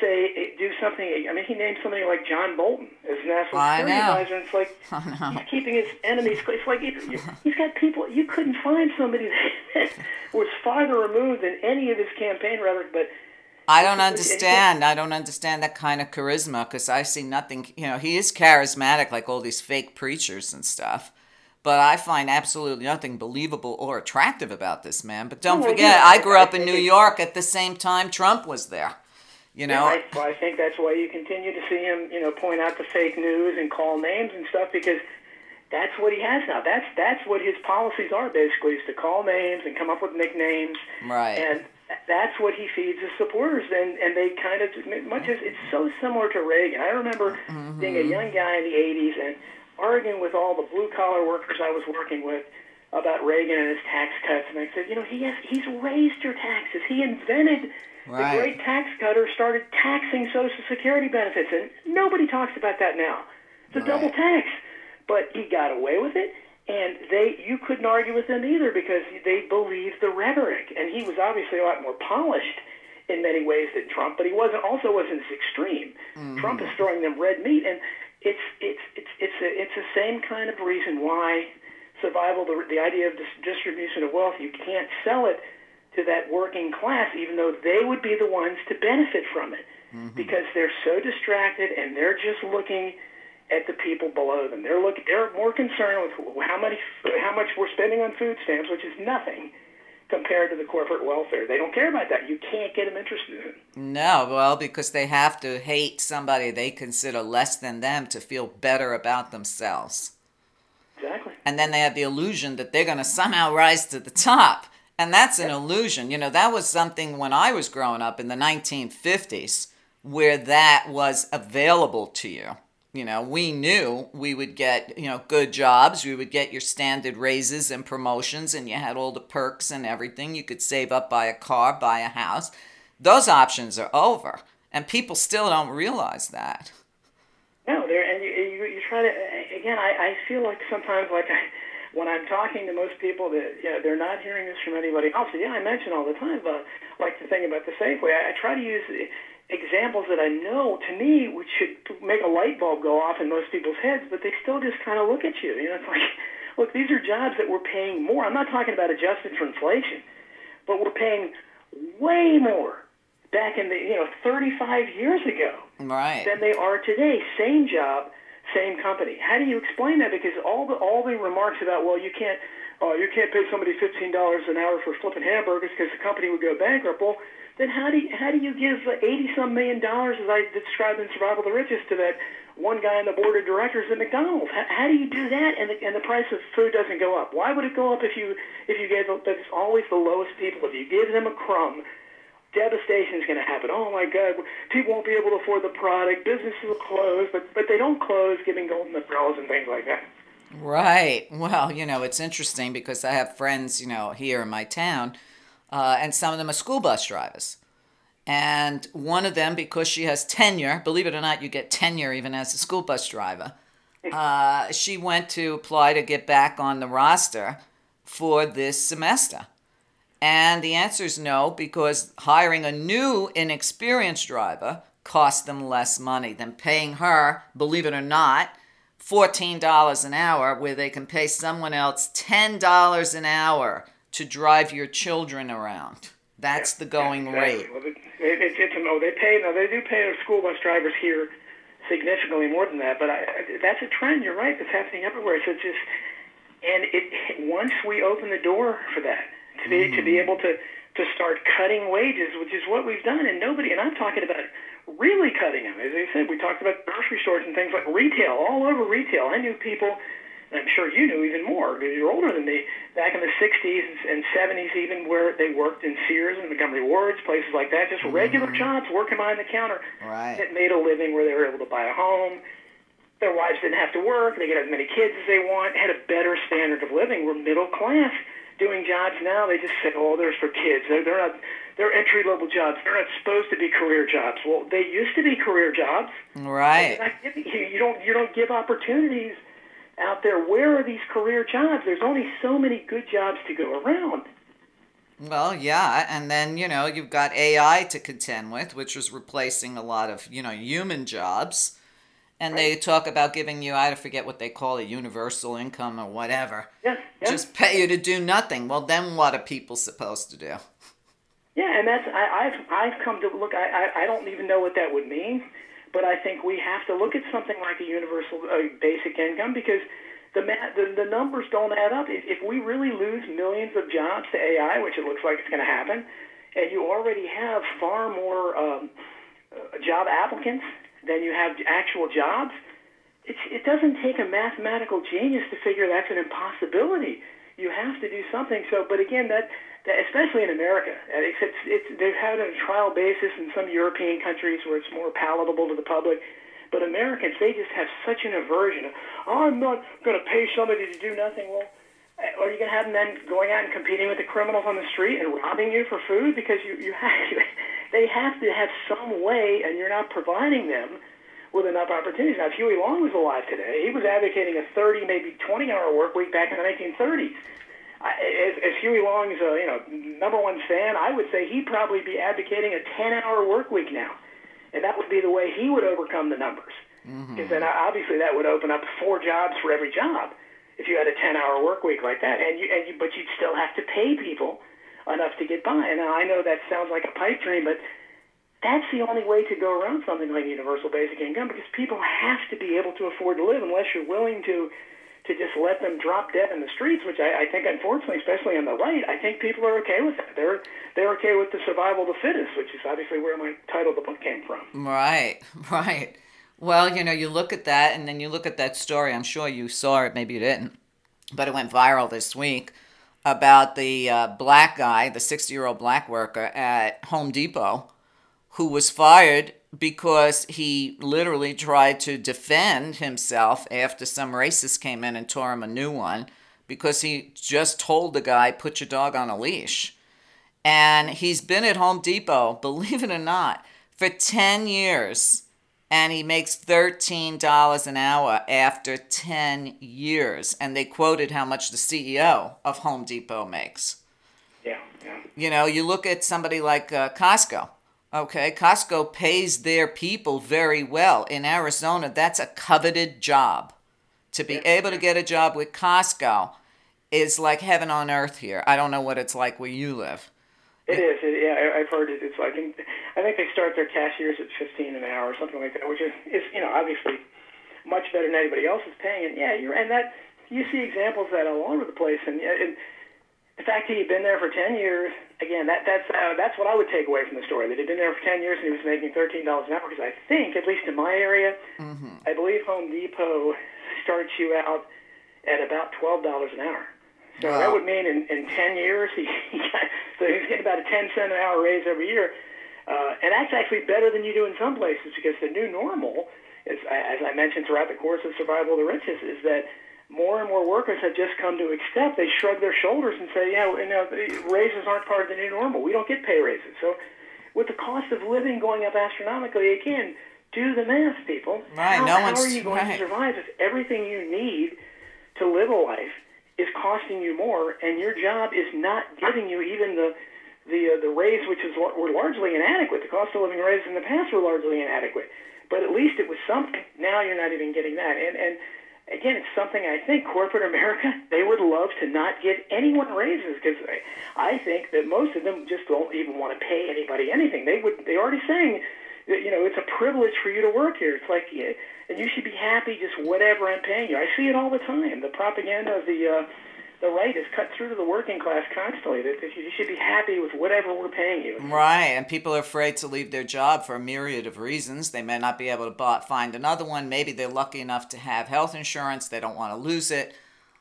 do something. I mean, he named somebody like John Bolton as national security advisor, and it's like he's keeping his enemies. It's like he's got people. You couldn't find somebody that was farther removed than any of his campaign rhetoric, but. I don't understand. I don't understand that kind of charisma, because I see nothing. You know, he is charismatic like all these fake preachers and stuff. But I find absolutely nothing believable or attractive about this man. But don't forget, I grew up in New York at the same time Trump was there. You know, I think that's why you continue to see him, point out the fake news and call names and stuff, because that's what he has now. That's what his policies are, basically, is to call names and come up with nicknames. Right. And that's what he feeds his supporters, and they kind of, much as it's so similar to Reagan. I remember being a young guy in the 80s and arguing with all the blue-collar workers I was working with about Reagan and his tax cuts, and I said, he's raised your taxes. He invented the great tax cutter, started taxing Social Security benefits, and nobody talks about that now. It's a double tax. But he got away with it, and you couldn't argue with them either, because they believed the rhetoric. And he was obviously a lot more polished in many ways than Trump, but he wasn't as extreme. Trump is throwing them red meat, and it's the same kind of reason why survival, the idea of distribution of wealth, you can't sell it to that working class, even though they would be the ones to benefit from it, because they're so distracted and they're just looking at the people below them. They're more concerned with how much we're spending on food stamps, which is nothing compared to the corporate welfare. They don't care about that. You can't get them interested in it. No, well, because they have to hate somebody they consider less than them to feel better about themselves. Exactly. And then they have the illusion that they're going to somehow rise to the top. And that's an illusion. That was something when I was growing up in the 1950s where that was available to you. We knew we would get, good jobs. We would get your standard raises and promotions, and you had all the perks and everything. You could save up, buy a car, buy a house. Those options are over, and people still don't realize that. No, and you try to, again, I feel like sometimes when I'm talking to most people that they're not hearing this from anybody else. Yeah, I mention all the time, but like the thing about the Safeway, I try to use examples that I know, to me, which should make a light bulb go off in most people's heads, but they still just kind of look at you. It's like, look, these are jobs that we're paying more. I'm not talking about adjusted for inflation, but we're paying way more back in 35 years ago than they are today. Same job, same company. How do you explain that? Because all the remarks about, well, you can't pay somebody $15 an hour for flipping hamburgers because the company would go bankrupt. Well, then how do you give $80-some million, as I described in Survival of the Richest, to that one guy on the board of directors at McDonald's? How do you do that and the price of food doesn't go up? Why would it go up if you gave that's always the lowest people? If you give them a crumb, devastation is going to happen. Oh my God, people won't be able to afford the product. Businesses will close, but they don't close giving golden umbrellas and things like that. Right. Well, it's interesting because I have friends, here in my town. And some of them are school bus drivers. And one of them, because she has tenure, believe it or not, you get tenure even as a school bus driver, she went to apply to get back on the roster for this semester. And the answer is no, because hiring a new, inexperienced driver costs them less money than paying her, believe it or not, $14 an hour, where they can pay someone else $10 an hour to drive your children around. That's the going rate. Well, they do pay their school bus drivers here significantly more than that, but that's a trend. You're right. It's happening everywhere. So it's just, once we open the door for that, to be able to start cutting wages, which is what we've done, and I'm talking about really cutting them. As I said, we talked about grocery stores and things like retail, all over retail. I knew people, and I'm sure you knew even more because you're older than me, back in the 60s and 70s even, where they worked in Sears and Montgomery Wards, places like that, just regular jobs, working behind the counter, that made a living, where they were able to buy a home, Their wives didn't have to work. They could have as many kids as they want, had a better standard of living. We're middle class doing jobs now. They just say, oh, they're for kids. They're entry-level jobs. They're not supposed to be career jobs. Well, they used to be career jobs. Right. You don't give opportunities out there. Where are these career jobs? There's only so many good jobs to go around. Well, yeah, and then, you've got AI to contend with, which is replacing a lot of, human jobs. And Right. they talk about giving you, I forget what they call it, universal income or whatever. Yeah. Just pay you to do nothing. Well, then what are people supposed to do? Yeah, and I've come to look. I don't even know what that would mean, but I think we have to look at something like a universal basic income because the numbers don't add up. If we really lose millions of jobs to AI, which it looks like it's going to happen, and you already have far more job applicants than you have actual jobs, it doesn't take a mathematical genius to figure that's an impossibility. You have to do something. So, but again, that especially in America, they've had it on a trial basis in some European countries where it's more palatable to the public. But Americans, they just have such an aversion. I'm not going to pay somebody to do nothing. Well, are you going to have them then going out and competing with the criminals on the street and robbing you for food? Because they have to have some way, and you're not providing them with enough opportunities. Now, if Huey Long was alive today, he was advocating a 30, maybe 20-hour work week back in the 1930s. As Huey Long's number one fan, I would say he'd probably be advocating a 10-hour work week now. And that would be the way he would overcome the numbers. Because then obviously that would open up 4 jobs for every job if you had a 10-hour work week like that. But you'd still have to pay people enough to get by. And now I know that sounds like a pipe dream, but that's the only way to go around something like universal basic income because people have to be able to afford to live unless you're willing to just let them drop dead in the streets, which I think, unfortunately, especially on the right, I think people are okay with that. They're okay with the survival of the fittest, which is obviously where my title of the book came from. Right. Well, you look at that, and then you look at that story. I'm sure you saw it, maybe you didn't, but it went viral this week about the black guy, the 60-year-old black worker at Home Depot, who was fired because he literally tried to defend himself after some racist came in and tore him a new one because he just told the guy, put your dog on a leash. And he's been at Home Depot, believe it or not, for 10 years. And he makes $13 an hour after 10 years. And they quoted how much the CEO of Home Depot makes. Yeah. You look at somebody like Costco. Okay, Costco pays their people very well. In Arizona, that's a coveted job. To be able to get a job with Costco is like heaven on earth here. I don't know what it's like where you live. It is. I've heard it. It's like I think they start their cashiers at $15 an hour or something like that, which is obviously much better than anybody else is paying. And that you see examples of that all over the place. And the fact that he'd been there for 10 years, again, that's what I would take away from the story, that he'd been there for 10 years and he was making $13 an hour, because I think, at least in my area, I believe Home Depot starts you out at about $12 an hour. So that would mean in 10 years, he's getting about a 10-cent an hour raise every year. And that's actually better than you do in some places, because the new normal, is, as I mentioned throughout the course of Survival of the Richest, is that more and more workers have just come to accept. They shrug their shoulders and say, raises aren't part of the new normal. We don't get pay raises. So with the cost of living going up astronomically, again, do the math, people. Right. How are you going to survive if everything you need to live a life is costing you more, and your job is not giving you even the raise, which were largely inadequate. The cost of living raises in the past were largely inadequate. But at least it was something. Now you're not even getting that. And again, it's something I think corporate America, they would love to not get anyone raises, because I think that most of them just don't even want to pay anybody anything. They're already saying that, it's a privilege for you to work here. It's like, and you should be happy just whatever I'm paying you. I see it all the time. The propaganda of the right is cut through to the working class constantly. That you should be happy with whatever we're paying you. Right, and people are afraid to leave their job for a myriad of reasons. They may not be able to find another one. Maybe they're lucky enough to have health insurance. They don't want to lose it.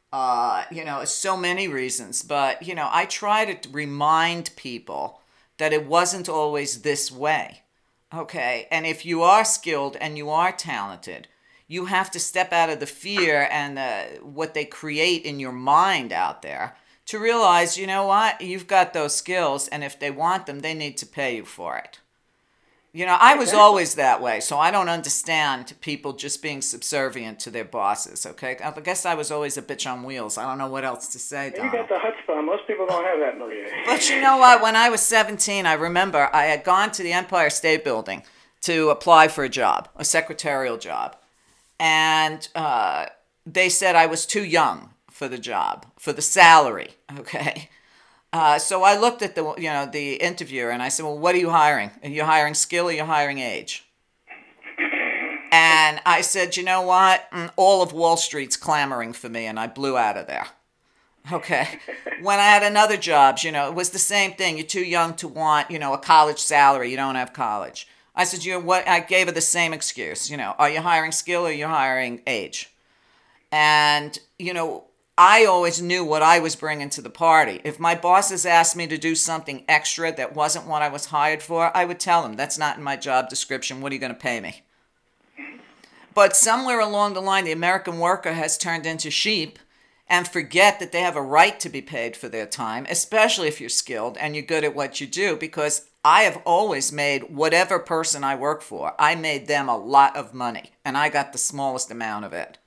So many reasons. But, I try to remind people that it wasn't always this way. Okay, and if you are skilled and you are talented, you have to step out of the fear and what they create in your mind out there to realize, you know what, you've got those skills, and if they want them, they need to pay you for it. You know, I was always that way, so I don't understand people just being subservient to their bosses, okay? I guess I was always a bitch on wheels. I don't know what else to say, Donald. You got the chutzpah. Most people don't have that, Maria. But you know what? When I was 17, I remember I had gone to the Empire State Building to apply for a job, a secretarial job. And they said I was too young for the job, for the salary, okay? So I looked at the interviewer and I said, well, what are you hiring? Are you hiring skill or are you hiring age? And I said, you know what? All of Wall Street's clamoring for me, and I blew out of there. Okay. When I had another job, it was the same thing. You're too young to want, a college salary. You don't have college. I said, I gave her the same excuse. Are you hiring skill or are you hiring age? And, I always knew what I was bringing to the party. If my bosses asked me to do something extra that wasn't what I was hired for, I would tell them, that's not in my job description. What are you going to pay me? But somewhere along the line, the American worker has turned into sheep and forget that they have a right to be paid for their time, especially if you're skilled and you're good at what you do, because I have always made whatever person I work for, I made them a lot of money, and I got the smallest amount of it.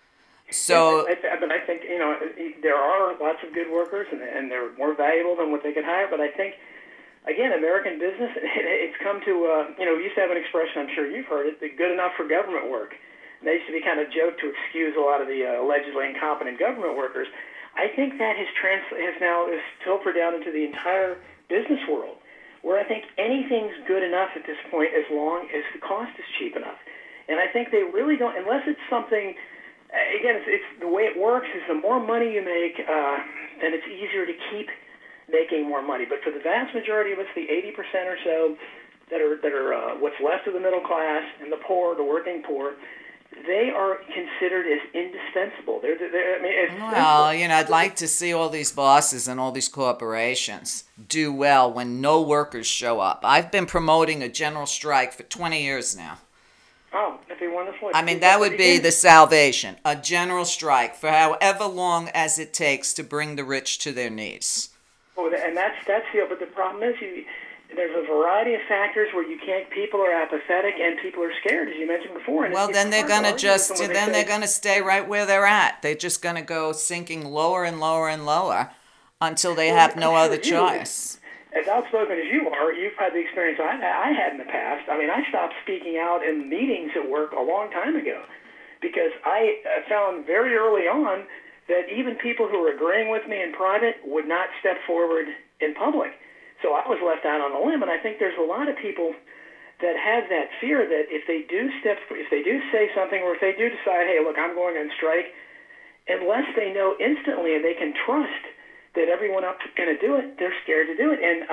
So, but I think, there are lots of good workers, and they're more valuable than what they can hire. But I think, again, American business, it's come to, we used to have an expression, I'm sure you've heard it, good enough for government work. And that used to be kind of joked to excuse a lot of the allegedly incompetent government workers. I think that has now filtered down into the entire business world, where I think anything's good enough at this point as long as the cost is cheap enough. And I think they really don't, unless it's something. Again, it's the way it works is the more money you make, then it's easier to keep making more money. But for the vast majority of us, the 80% or so that are what's left of the middle class and the poor, the working poor, they are considered as indispensable. Well, I'd like to see all these bosses and all these corporations do well when no workers show up. I've been promoting a general strike for 20 years now. Oh, that'd be wonderful. I mean, that would be the salvation. A general strike for however long as it takes to bring the rich to their knees. Oh, and that's the. But the problem is, there's a variety of factors where people are apathetic and people are scared, as you mentioned before. And well, then they're gonna they're gonna stay right where they're at. They're just gonna go sinking lower and lower and lower until they have no other choice. As outspoken as you are, you've had the experience I had in the past. I mean, I stopped speaking out in meetings at work a long time ago because I found very early on that even people who were agreeing with me in private would not step forward in public. So I was left out on a limb, and I think there's a lot of people that have that fear that if they do say something, or if they do decide, hey, look, I'm going on strike, unless they know instantly and they can trust that everyone else is going to do it, they're scared to do it. And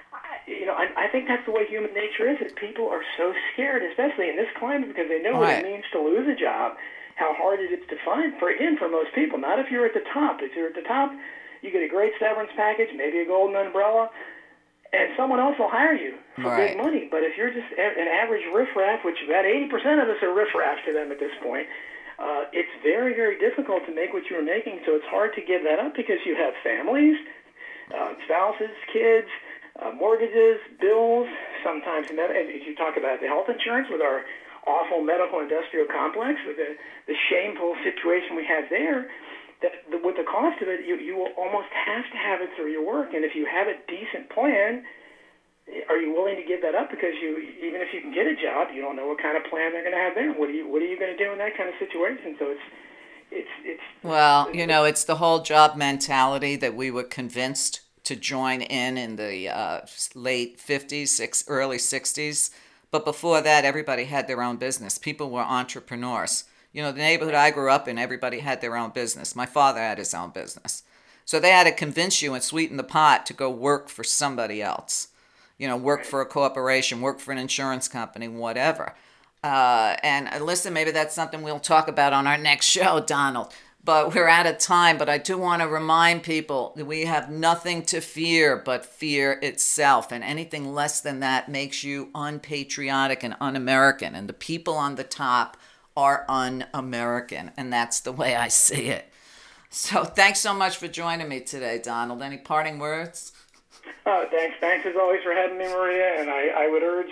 I think that's the way human nature is. That people are so scared, especially in this climate, because they know what it means to lose a job, how hard it is to find for most people. Not if you're at the top. If you're at the top, you get a great severance package, maybe a golden umbrella, and someone else will hire you for big money. But if you're just an average riffraff, which about 80% of us are riffraff to them at this point, it's very, very difficult to make what you were making, so it's hard to give that up because you have families, spouses, kids, mortgages, bills, sometimes, as you talk about the health insurance with our awful medical industrial complex, with the shameful situation we have there, with the cost of it, you will almost have to have it through your work, and if you have a decent plan, are you willing to give that up? Because even if you can get a job, you don't know what kind of plan they're going to have there. What are you going to do in that kind of situation? So it's the whole job mentality that we were convinced to join in the late 50s, early 60s. But before that, everybody had their own business. People were entrepreneurs. The neighborhood I grew up in, everybody had their own business. My father had his own business. So they had to convince you and sweeten the pot to go work for somebody else. Work for a corporation, work for an insurance company, whatever. And listen, maybe that's something we'll talk about on our next show, Donald. But we're out of time. But I do want to remind people that we have nothing to fear but fear itself. And anything less than that makes you unpatriotic and un-American. And the people on the top are un-American, and that's the way I see it. So thanks so much for joining me today, Donald. Any parting words? Thanks as always for having me, Maria. And I would urge,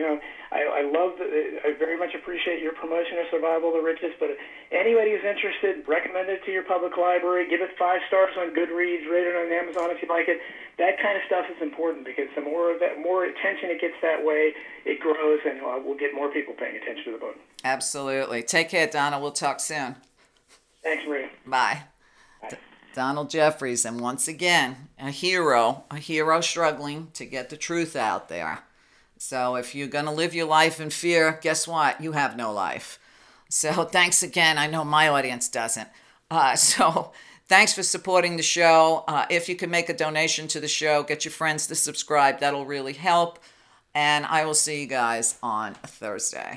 I very much appreciate your promotion of Survival of the Richest. But anybody who's interested, recommend it to your public library. Give it 5 stars on Goodreads, rate it on Amazon if you like it. That kind of stuff is important because the more attention it gets that way, it grows, and we'll get more people paying attention to the book. Absolutely. Take care, Donald. We'll talk soon. Thanks, Maria. Bye. Donald Jeffries, and once again, a hero struggling to get the truth out there. So if you're going to live your life in fear, guess what? You have no life. So thanks again. I know my audience doesn't. So thanks for supporting the show. If you can make a donation to the show, get your friends to subscribe. That'll really help. And I will see you guys on Thursday.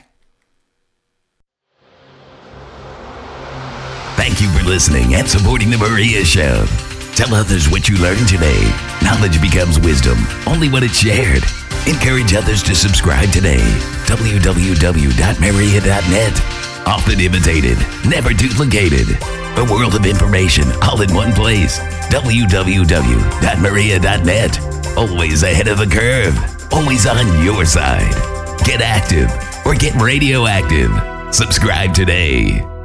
Thank you for listening and supporting The Maria Show. Tell others what you learned today. Knowledge becomes wisdom only when it's shared. Encourage others to subscribe today. www.maria.net. Often imitated, never duplicated. A world of information all in one place. www.maria.net. Always ahead of the curve. Always on your side. Get active or get radioactive. Subscribe today.